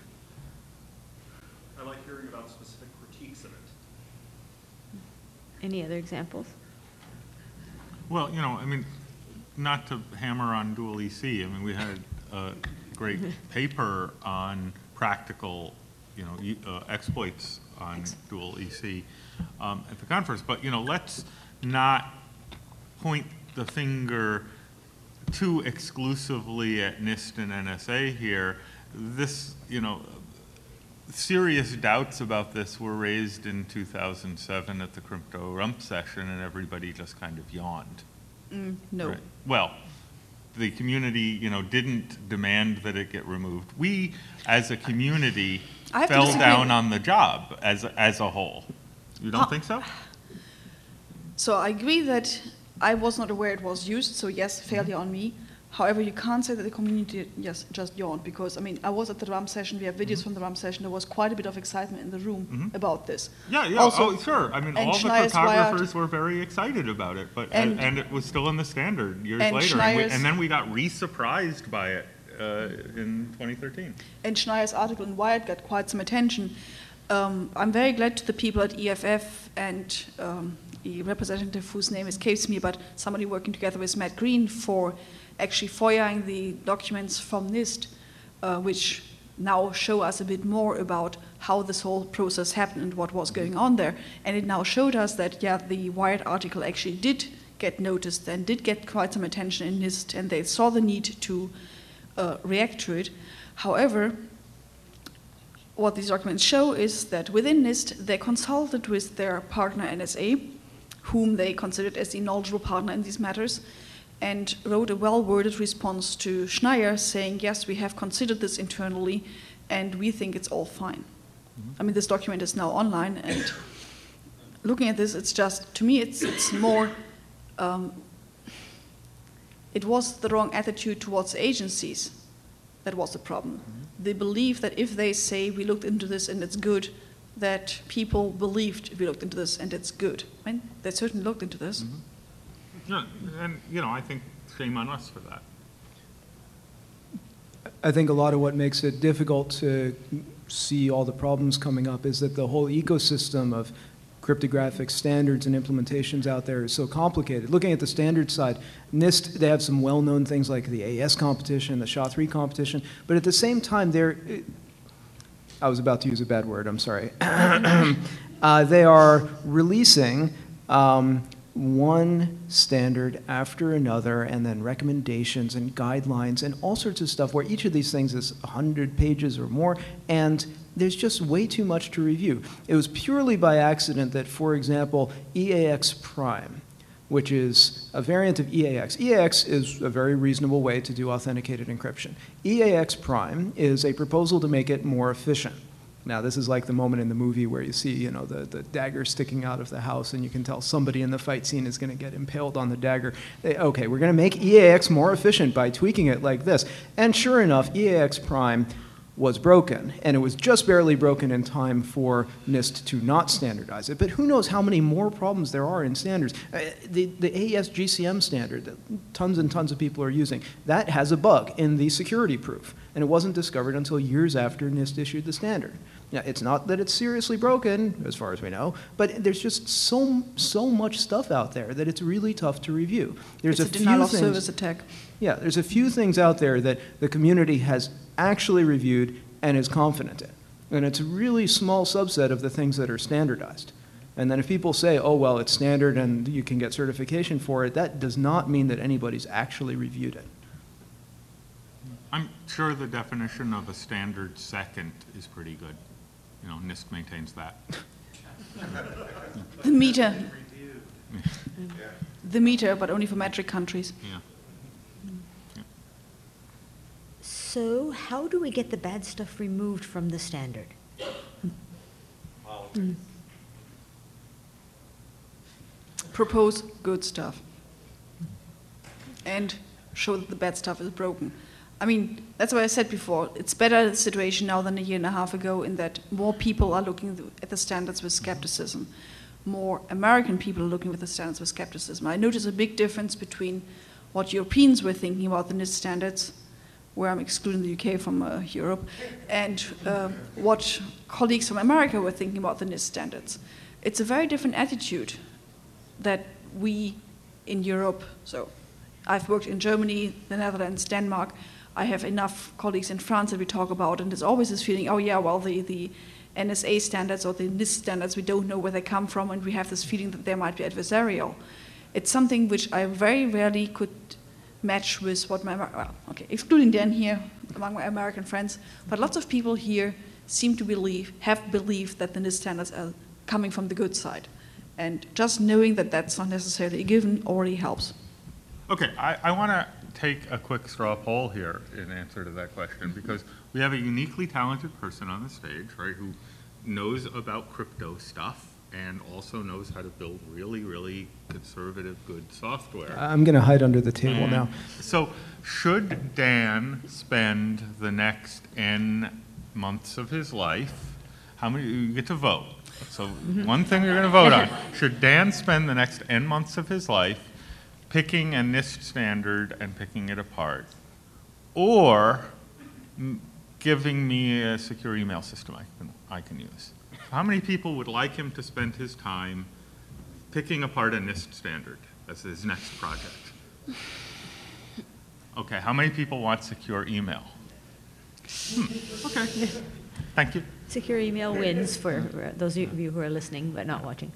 I like hearing about specific critiques of it. Any other examples? Well, you know, I mean, not to hammer on dual E C, I mean, we had a great paper on practical, you know, uh, exploits on dual E C um, at the conference, but, you know, let's not point the finger too exclusively at NIST and N S A here. This, you know, serious doubts about this were raised in two thousand seven at the Crypto Rump session, and everybody just kind of yawned. Mm, no. Right. Well, the community, you know, didn't demand that it get removed. We, as a community, fell down on the job as a, as a whole. You don't huh. think so? So I agree that I was not aware it was used, so yes, failure on me. However, you can't say that the community yes, just yawned, because, I mean, I was at the RAM session, we have videos mm-hmm. from the RAM session, there was quite a bit of excitement in the room mm-hmm. about this. Yeah, yeah, also, oh, sure. I mean, all the cryptographers were very excited about it, but and, and it was still in the standard years and later. And, we, and then we got re-surprised by it uh, in twenty thirteen. And Schneier's article in Wired got quite some attention. Um, I'm very glad to the people at E F F and um, the representative whose name escapes me, but somebody working together with Matt Green for actually FOIAing the documents from NIST, uh, which now show us a bit more about how this whole process happened and what was going on there. And it now showed us that, yeah, the Wired article actually did get noticed and did get quite some attention in NIST, and they saw the need to uh, react to it. However, what these documents show is that within NIST, they consulted with their partner N S A, whom they considered as the knowledgeable partner in these matters, and wrote a well-worded response to Schneier saying, yes, we have considered this internally, and we think it's all fine. I mean, this document is now online, and looking at this, it's just, to me, it's, it's more, um, it was the wrong attitude towards agencies that was the problem. Mm-hmm. They believe that if they say, we looked into this and it's good, that people believed we looked into this and it's good. I mean, they certainly looked into this. Mm-hmm. Yeah, and, you know, I think shame on us for that. I think a lot of what makes it difficult to see all the problems coming up is that the whole ecosystem of cryptographic standards and implementations out there is so complicated. Looking at the standard side, NIST, they have some well-known things like the A E S competition, the S H A three competition, but at the same time, they're, I was about to use a bad word, I'm sorry. uh, they are releasing um, one standard after another, and then recommendations and guidelines and all sorts of stuff where each of these things is one hundred pages or more, and there's just way too much to review. It was purely by accident that, for example, E A X Prime, which is a variant of E A X. E A X is a very reasonable way to do authenticated encryption. E A X Prime is a proposal to make it more efficient. Now, this is like the moment in the movie where you see, you know, the, the dagger sticking out of the house, and you can tell somebody in the fight scene is going to get impaled on the dagger. They, okay, we're going to make E A X more efficient by tweaking it like this. And sure enough, E A X Prime was broken, and it was just barely broken in time for NIST to not standardize it. But who knows how many more problems there are in standards. Uh, the, the A E S G C M standard that tons and tons of people are using, that has a bug in the security proof, and it wasn't discovered until years after NIST issued the standard. Now, it's not that it's seriously broken, as far as we know, but there's just so so much stuff out there that it's really tough to review. There's it's a, a few denial of things, service attack. Yeah, there's a few things out there that the community has actually reviewed and is confident in. And it's a really small subset of the things that are standardized. And then if people say, oh, well, it's standard and you can get certification for it, that does not mean that anybody's actually reviewed it. I'm sure the definition of a standard second is pretty good. You know, NIST maintains that. The meter. The meter, but only for metric countries. Yeah. Yeah. So how do we get the bad stuff removed from the standard? Mm. Propose good stuff. And show that the bad stuff is broken. I mean, that's what I said before. It's better the situation now than a year and a half ago in that more people are looking at the standards with skepticism. More American people are looking at the standards with skepticism. I notice a big difference between what Europeans were thinking about the NIST standards, where I'm excluding the U K from uh, Europe, and uh, what colleagues from America were thinking about the NIST standards. It's a very different attitude that we in Europe, so I've worked in Germany, the Netherlands, Denmark. I have enough colleagues in France that we talk about, and there's always this feeling, oh yeah, well, the, the N S A standards or the NIST standards, we don't know where they come from, and we have this feeling that they might be adversarial. It's something which I very rarely could match with what my, well, okay, excluding Dan here, among my American friends, but lots of people here seem to believe, have believed that the NIST standards are coming from the good side. And just knowing that that's not necessarily a given already helps. Okay, I, I want to take a quick straw poll here in answer to that question, because we have a uniquely talented person on the stage, right, who knows about crypto stuff and also knows how to build really, really conservative, good software. I'm going to hide under the table and now. So should Dan spend the next N months of his life, how many, you get to vote. So one thing you're going to vote on, should Dan spend the next N months of his life picking a NIST standard and picking it apart, or m giving me a secure email system I can, I can use? How many people would like him to spend his time picking apart a NIST standard as his next project? Okay, how many people want secure email? Hmm. Okay, thank you. Secure email wins for those of you who are listening but not watching.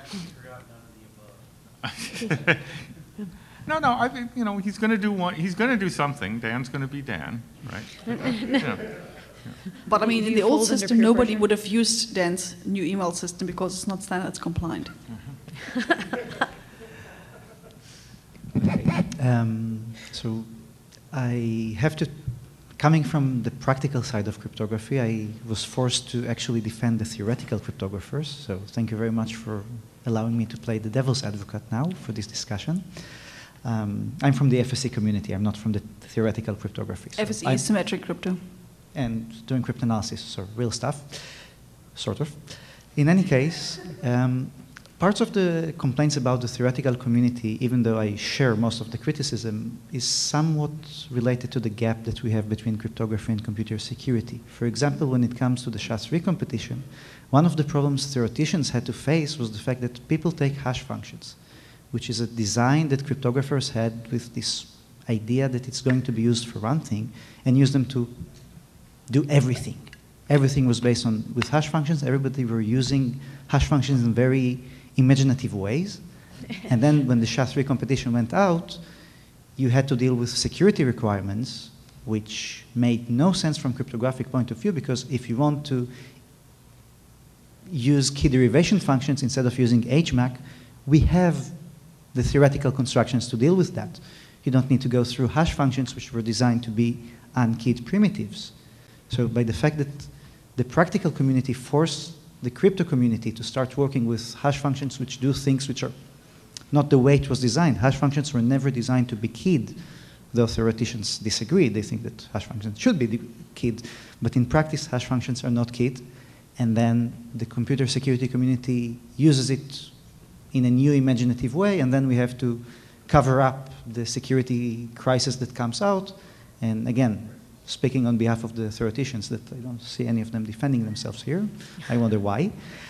No, no. I think, you know, he's going to do one. He's going to do something. Dan's going to be Dan, right? Yeah. Yeah. But I mean, in the You old fold under system, peer nobody pressure? would have used Dan's new email system because it's not standards compliant. Um, so I have to, coming from the practical side of cryptography, I was forced to actually defend the theoretical cryptographers. So thank you very much for allowing me to play the devil's advocate now for this discussion. Um, I'm from the F S C community. I'm not from the theoretical cryptography. So F S C I, is symmetric crypto. And doing cryptanalysis, so real stuff, sort of. In any case, um, parts of the complaints about the theoretical community, even though I share most of the criticism, is somewhat related to the gap that we have between cryptography and computer security. For example, when it comes to the S H A three competition, one of the problems theoreticians had to face was the fact that people take hash functions, which is a design that cryptographers had with this idea that it's going to be used for one thing, and use them to do everything. Everything was based on, with hash functions, everybody were using hash functions in very imaginative ways. And then when the S H A three competition went out, you had to deal with security requirements, which made no sense from cryptographic point of view, because if you want to use key derivation functions instead of using H M A C, we have the theoretical constructions to deal with that. You don't need to go through hash functions, which were designed to be unkeyed primitives. So by the fact that the practical community forced the crypto community to start working with hash functions which do things which are not the way it was designed. Hash functions were never designed to be keyed, though theoreticians disagree. They think that hash functions should be keyed, but in practice, hash functions are not keyed. And then the computer security community uses it in a new imaginative way, and then we have to cover up the security crisis that comes out. And again, speaking on behalf of the theoreticians, that I don't see any of them defending themselves here. I wonder why.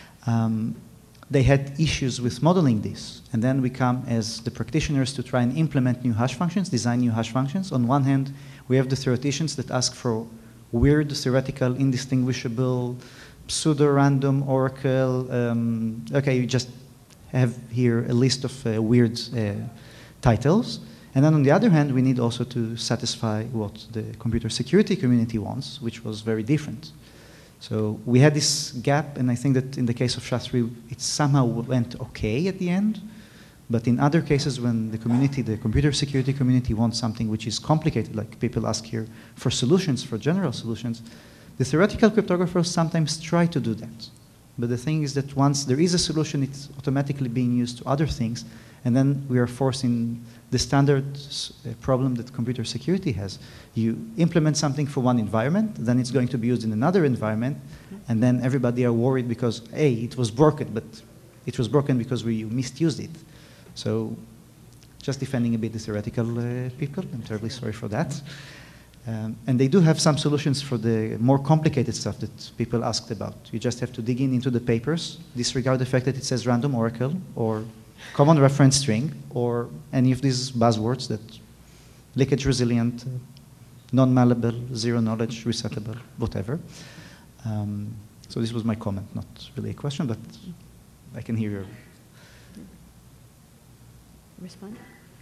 Um, they had issues with modeling this. And then we come as the practitioners to try and implement new hash functions, design new hash functions. On one hand, we have the theoreticians that ask for weird, theoretical, indistinguishable, pseudo-random oracle. Um, okay, you just have here a list of uh, weird uh, titles. And then on the other hand, we need also to satisfy what the computer security community wants, which was very different. So we had this gap, and I think that in the case of S H A three, it somehow went okay at the end. But in other cases, when the community, the computer security community wants something which is complicated, like people ask here for solutions, for general solutions, the theoretical cryptographers sometimes try to do that. But the thing is that once there is a solution, it's automatically being used to other things, and then we are forced in the standard problem that computer security has. You implement something for one environment, then it's going to be used in another environment, and then everybody are worried because, hey, it was broken, but it was broken because we misused it. So just defending a bit the theoretical uh, people, I'm terribly sorry for that. Um, and they do have some solutions for the more complicated stuff that people asked about. You just have to dig in into the papers, disregard the fact that it says random oracle, or common reference string, or any of these buzzwords that leakage resilient, non-malleable, zero knowledge, resettable, whatever. Um, so this was my comment, not really a question, but I can hear your... Respond?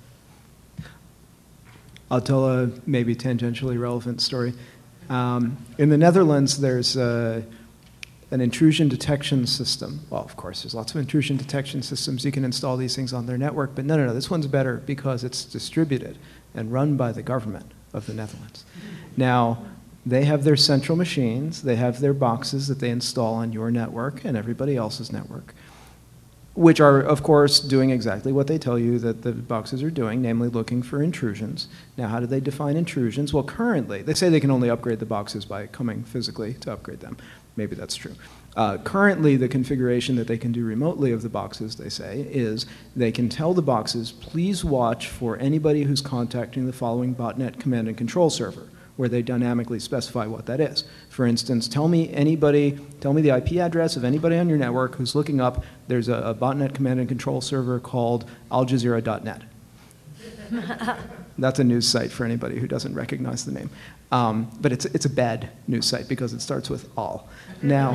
I'll tell a maybe tangentially relevant story. Um, in the Netherlands, there's a, an intrusion detection system. Well, of course, there's lots of intrusion detection systems. You can install these things on their network, but no, no, no, this one's better because it's distributed and run by the government of the Netherlands. Now, they have their central machines, they have their boxes that they install on your network and everybody else's network, which are, of course, doing exactly what they tell you that the boxes are doing, namely looking for intrusions. Now, how do they define intrusions? Well, currently, they say they can only upgrade the boxes by coming physically to upgrade them. Maybe that's true. Uh, currently, the configuration that they can do remotely of the boxes, they say, is they can tell the boxes, please watch for anybody who's contacting the following botnet command and control server, where they dynamically specify what that is. For instance, tell me anybody, tell me the I P address of anybody on your network who's looking up, there's a, a botnet command and control server called al jazeera dot net. That's a news site for anybody who doesn't recognize the name. Um, but it's, it's a bad news site because it starts with al. Now,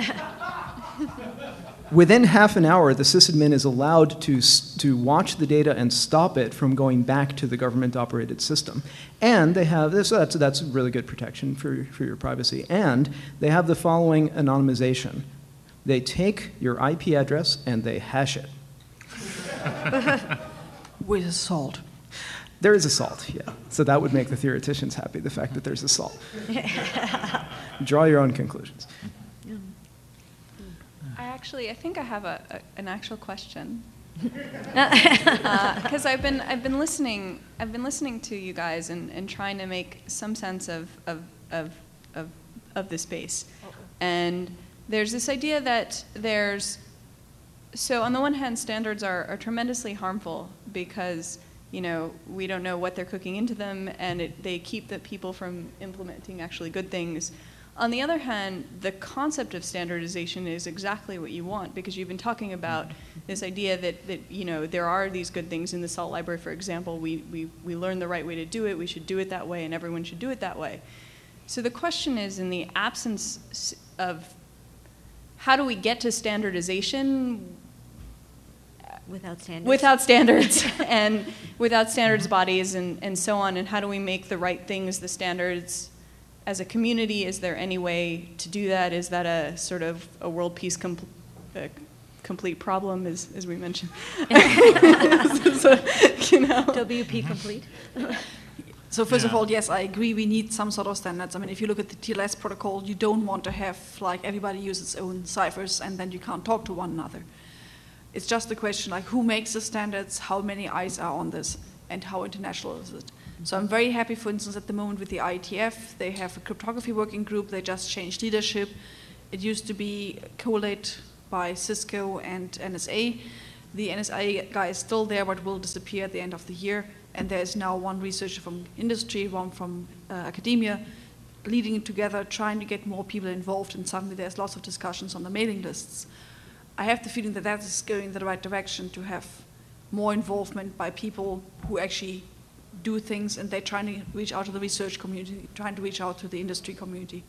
within half an hour, the sysadmin is allowed to, to watch the data and stop it from going back to the government-operated system. And they have this, so that's, that's really good protection for, for your privacy. And they have the following anonymization. They take your I P address and they hash it. With salt. There is a salt, yeah. So that would make the theoreticians happy, the fact that there's a salt. Draw your own conclusions. I actually, I think I have a, a an actual question. Because uh, I've been I've been listening I've been listening to you guys and, and trying to make some sense of of of of, of the space, and there's this idea that there's so on the one hand standards are, are tremendously harmful because you know we don't know what they're cooking into them and it, they keep the people from implementing actually good things. On the other hand, the concept of standardization is exactly what you want because you've been talking about this idea that, that you know, there are these good things in the SALT library, for example. We, we, we learned the right way to do it, we should do it that way, and everyone should do it that way. So the question is, in the absence of how do we get to standardization without standards, without standards and without standards bodies and, and so on, and how do we make the right things the standards as a community? Is there any way to do that? Is that a sort of a world peace com uh, complete problem, as, as we mentioned? So, you know. W P complete? So first Yeah. of all, yes, I agree we need some sort of standards. I mean, if you look at the T L S protocol, you don't want to have, like, everybody use its own ciphers and then you can't talk to one another. It's just a question, like, who makes the standards, how many eyes are on this, and how international is it? So I'm very happy, for instance, at the moment with the I E T F, they have a cryptography working group, they just changed leadership. It used to be co-led by Cisco and N S A. The N S A guy is still there, but will disappear at the end of the year. And there is now one researcher from industry, one from uh, academia, leading it together, trying to get more people involved, and suddenly there's lots of discussions on the mailing lists. I have the feeling that that is going in the right direction, to have more involvement by people who actually do things, and they're trying to reach out to the research community, trying to reach out to the industry community.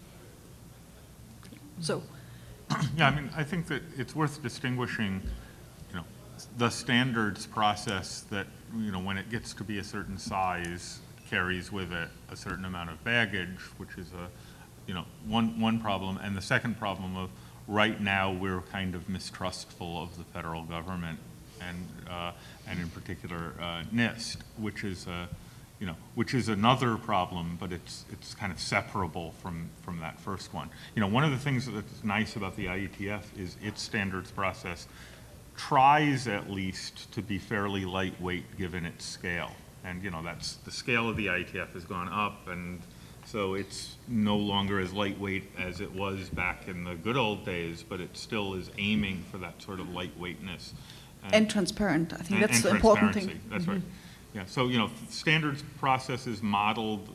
So. Yeah, I mean, I think that it's worth distinguishing, you know, the standards process that, you know, when it gets to be a certain size, carries with it a certain amount of baggage, which is a, you know, one, one problem. And the second problem of right now we're kind of mistrustful of the federal government and, uh, and in particular uh, NIST, which is a, you know, which is another problem, but it's it's kind of separable from from that first one. You know, one of the things that's nice about the I E T F is its standards process tries at least to be fairly lightweight given its scale, and you know that's the scale of the I E T F has gone up, and so it's no longer as lightweight as it was back in the good old days, but it still is aiming for that sort of lightweightness. And, and transparent. I think and, that's and the important thing. That's mm-hmm. right. Yeah, so, you know, standards processes modeled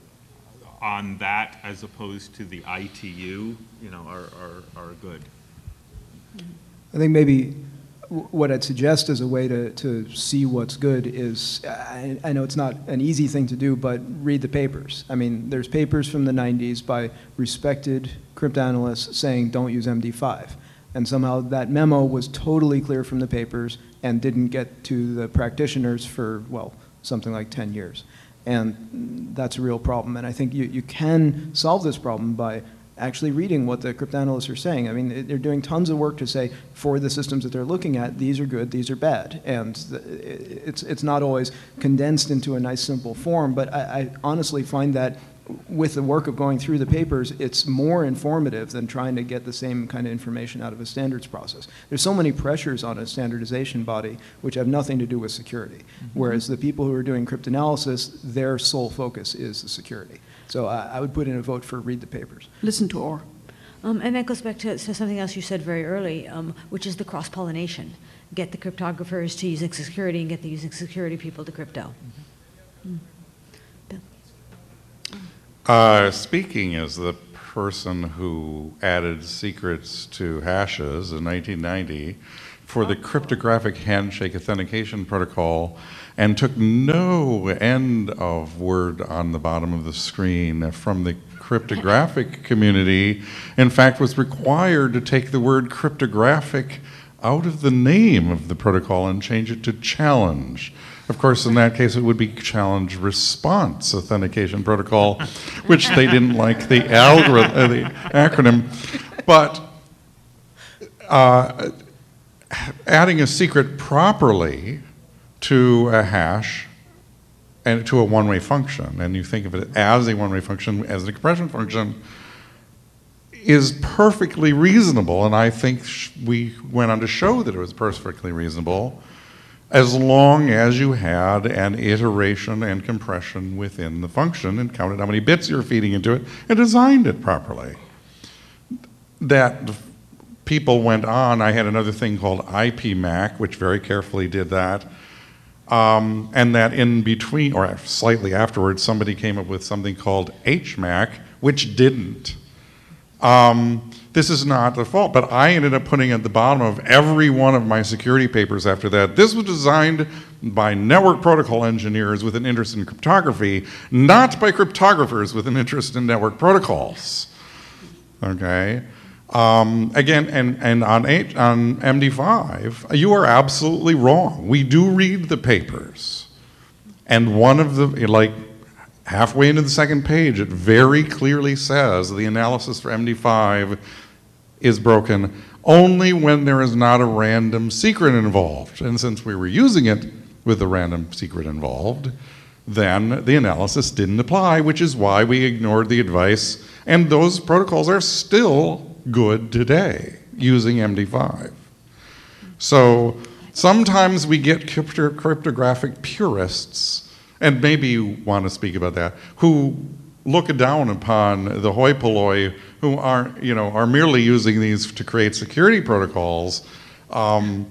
on that as opposed to the I T U, you know, are, are, are good. I think maybe what I'd suggest as a way to, to see what's good is, I, I know it's not an easy thing to do, but read the papers. I mean, there's papers from the nineties by respected cryptanalysts saying don't use M D five. And somehow that memo was totally clear from the papers and didn't get to the practitioners for, well, something like ten years. And that's a real problem. And I think you, you can solve this problem by actually reading what the cryptanalysts are saying. I mean, they're doing tons of work to say, for the systems that they're looking at, these are good, these are bad. And it's, it's not always condensed into a nice, simple form, but I, I honestly find that with the work of going through the papers, it's more informative than trying to get the same kind of information out of a standards process. There's so many pressures on a standardization body which have nothing to do with security, mm-hmm. whereas the people who are doing cryptanalysis, their sole focus is the security. So I, I would put in a vote for read the papers. Listen to Or. Um, and that goes back to, to something else you said very early, um, which is the cross-pollination. Get the cryptographers to using security and get the using security people to crypto. Mm-hmm. Mm. Uh, speaking as the person who added secrets to hashes in nineteen ninety for the cryptographic handshake authentication protocol and took no end of word on the bottom of the screen from the cryptographic community, in fact was required to take the word cryptographic out of the name of the protocol and change it to challenge. Of course, in that case, it would be Challenge Response Authentication Protocol, which they didn't like the, algorithm, uh, the acronym. But uh, adding a secret properly to a hash and to a one-way function, and you think of it as a one-way function, as a compression function, is perfectly reasonable, and I think sh we went on to show that it was perfectly reasonable, as long as you had an iteration and compression within the function and counted how many bits you're feeding into it and designed it properly. That people went on, I had another thing called I P M A C, which very carefully did that, um, and that in between, or slightly afterwards, somebody came up with something called H M A C, which didn't. Um, this is not the fault, but I ended up putting at the bottom of every one of my security papers after that, this was designed by network protocol engineers with an interest in cryptography, not by cryptographers with an interest in network protocols. Okay? Um, again, and, and on, H, on M D five, you are absolutely wrong. We do read the papers. And one of the, like, halfway into the second page, it very clearly says the analysis for M D five is broken only when there is not a random secret involved. And since we were using it with a random secret involved, then the analysis didn't apply, which is why we ignored the advice. And those protocols are still good today using M D five. So sometimes we get crypto cryptographic purists, and maybe you want to speak about that, who look down upon the hoi polloi who aren't, you know, are merely using these to create security protocols, um,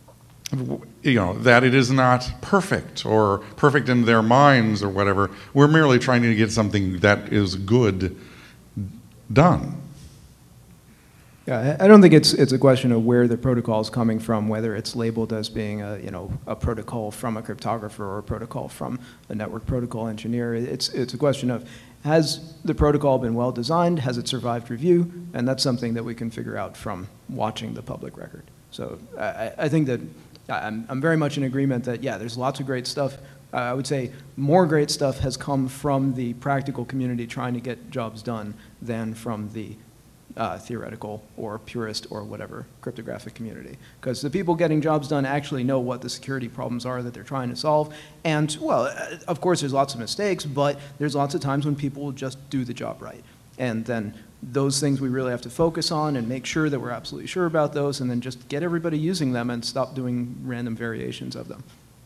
you know, that it is not perfect or perfect in their minds or whatever. We're merely trying to get something that is good done. Yeah, I don't think it's it's a question of where the protocol is coming from, whether it's labeled as being a you know a protocol from a cryptographer or a protocol from a network protocol engineer. It's it's a question of, has the protocol been well designed? Has it survived review? And that's something that we can figure out from watching the public record. So I, I think that I'm I'm very much in agreement that yeah, there's lots of great stuff. Uh, I would say more great stuff has come from the practical community trying to get jobs done than from the Uh, theoretical or purist or whatever cryptographic community. Because the people getting jobs done actually know what the security problems are that they're trying to solve. And, well, uh, of course there's lots of mistakes, but there's lots of times when people just do the job right. And then those things we really have to focus on and make sure that we're absolutely sure about those, and then just get everybody using them and stop doing random variations of them.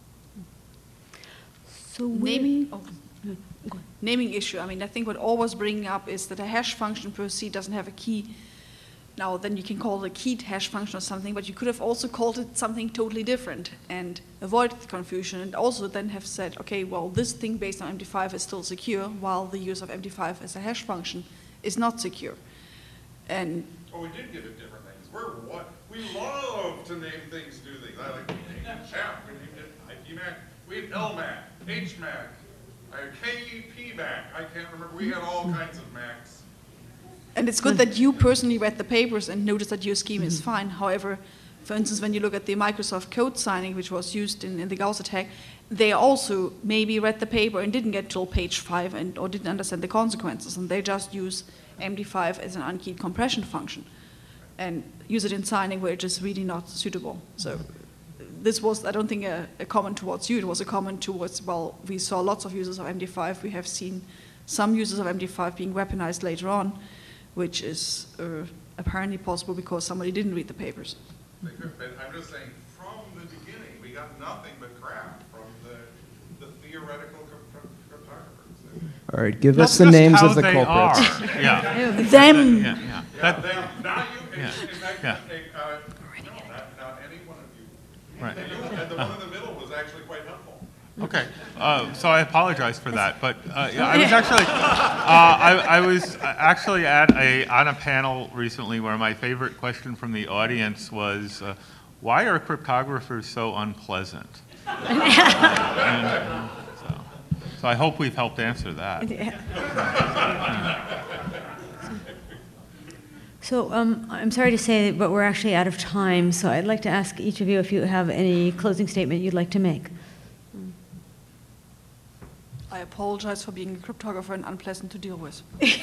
So naming, oh, naming issue. I mean, I think what Orr was bringing up is that a hash function per se doesn't have a key. Now, then you can call it a keyed hash function or something, but you could have also called it something totally different and avoided the confusion, and also then have said, okay, well, this thing based on M D five is still secure, while the use of M D five as a hash function is not secure. And oh, we did give it different names. We're what? We love to name things, do things. I like to name it CHAP, we named it I P M A C, we had L M A C, H M A C. K P M A C, I can't remember, we had all kinds of Macs. And it's good that you personally read the papers and noticed that your scheme is fine. However, for instance, when you look at the Microsoft code signing, which was used in, in the Gauss attack, they also maybe read the paper and didn't get till page five and, or didn't understand the consequences, and they just use M D five as an unkeyed compression function and use it in signing where it is really not suitable. So this was, I don't think, a, a comment towards you. It was a comment towards, well, we saw lots of users of M D five. We have seen some users of M D five being weaponized later on, which is uh, apparently possible because somebody didn't read the papers. They could, but I'm just saying, from the beginning, we got nothing but crap from the, the theoretical cryptographers. All right, give us the names of the culprits. Are. Yeah. Them. Yeah, yeah. That, That, them, not you. yeah. In fact, Yeah. uh, no, not, not any one of you. Right. And, you, and the one in the middle was actually quite helpful. Okay, uh, so I apologize for that, but uh, yeah, I was actually, uh, I, I was actually at a on a panel recently where my favorite question from the audience was, uh, "Why are cryptographers so unpleasant?" uh, and, uh, so, so I hope we've helped answer that. So um, I'm sorry to say, but we're actually out of time. So I'd like to ask each of you if you have any closing statement you'd like to make. I apologize for being a cryptographer and unpleasant to deal with.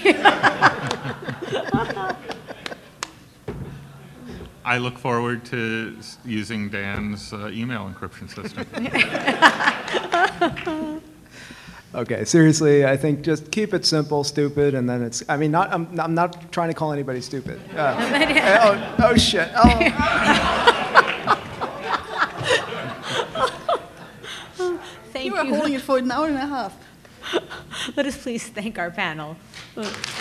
I look forward to using Dan's uh, email encryption system. Okay, seriously, I think just keep it simple, stupid, and then it's, I mean, not, I'm, I'm not trying to call anybody stupid. Uh, oh, oh, shit. Oh. Thank you. You were holding it for an hour and a half. Let us please thank our panel.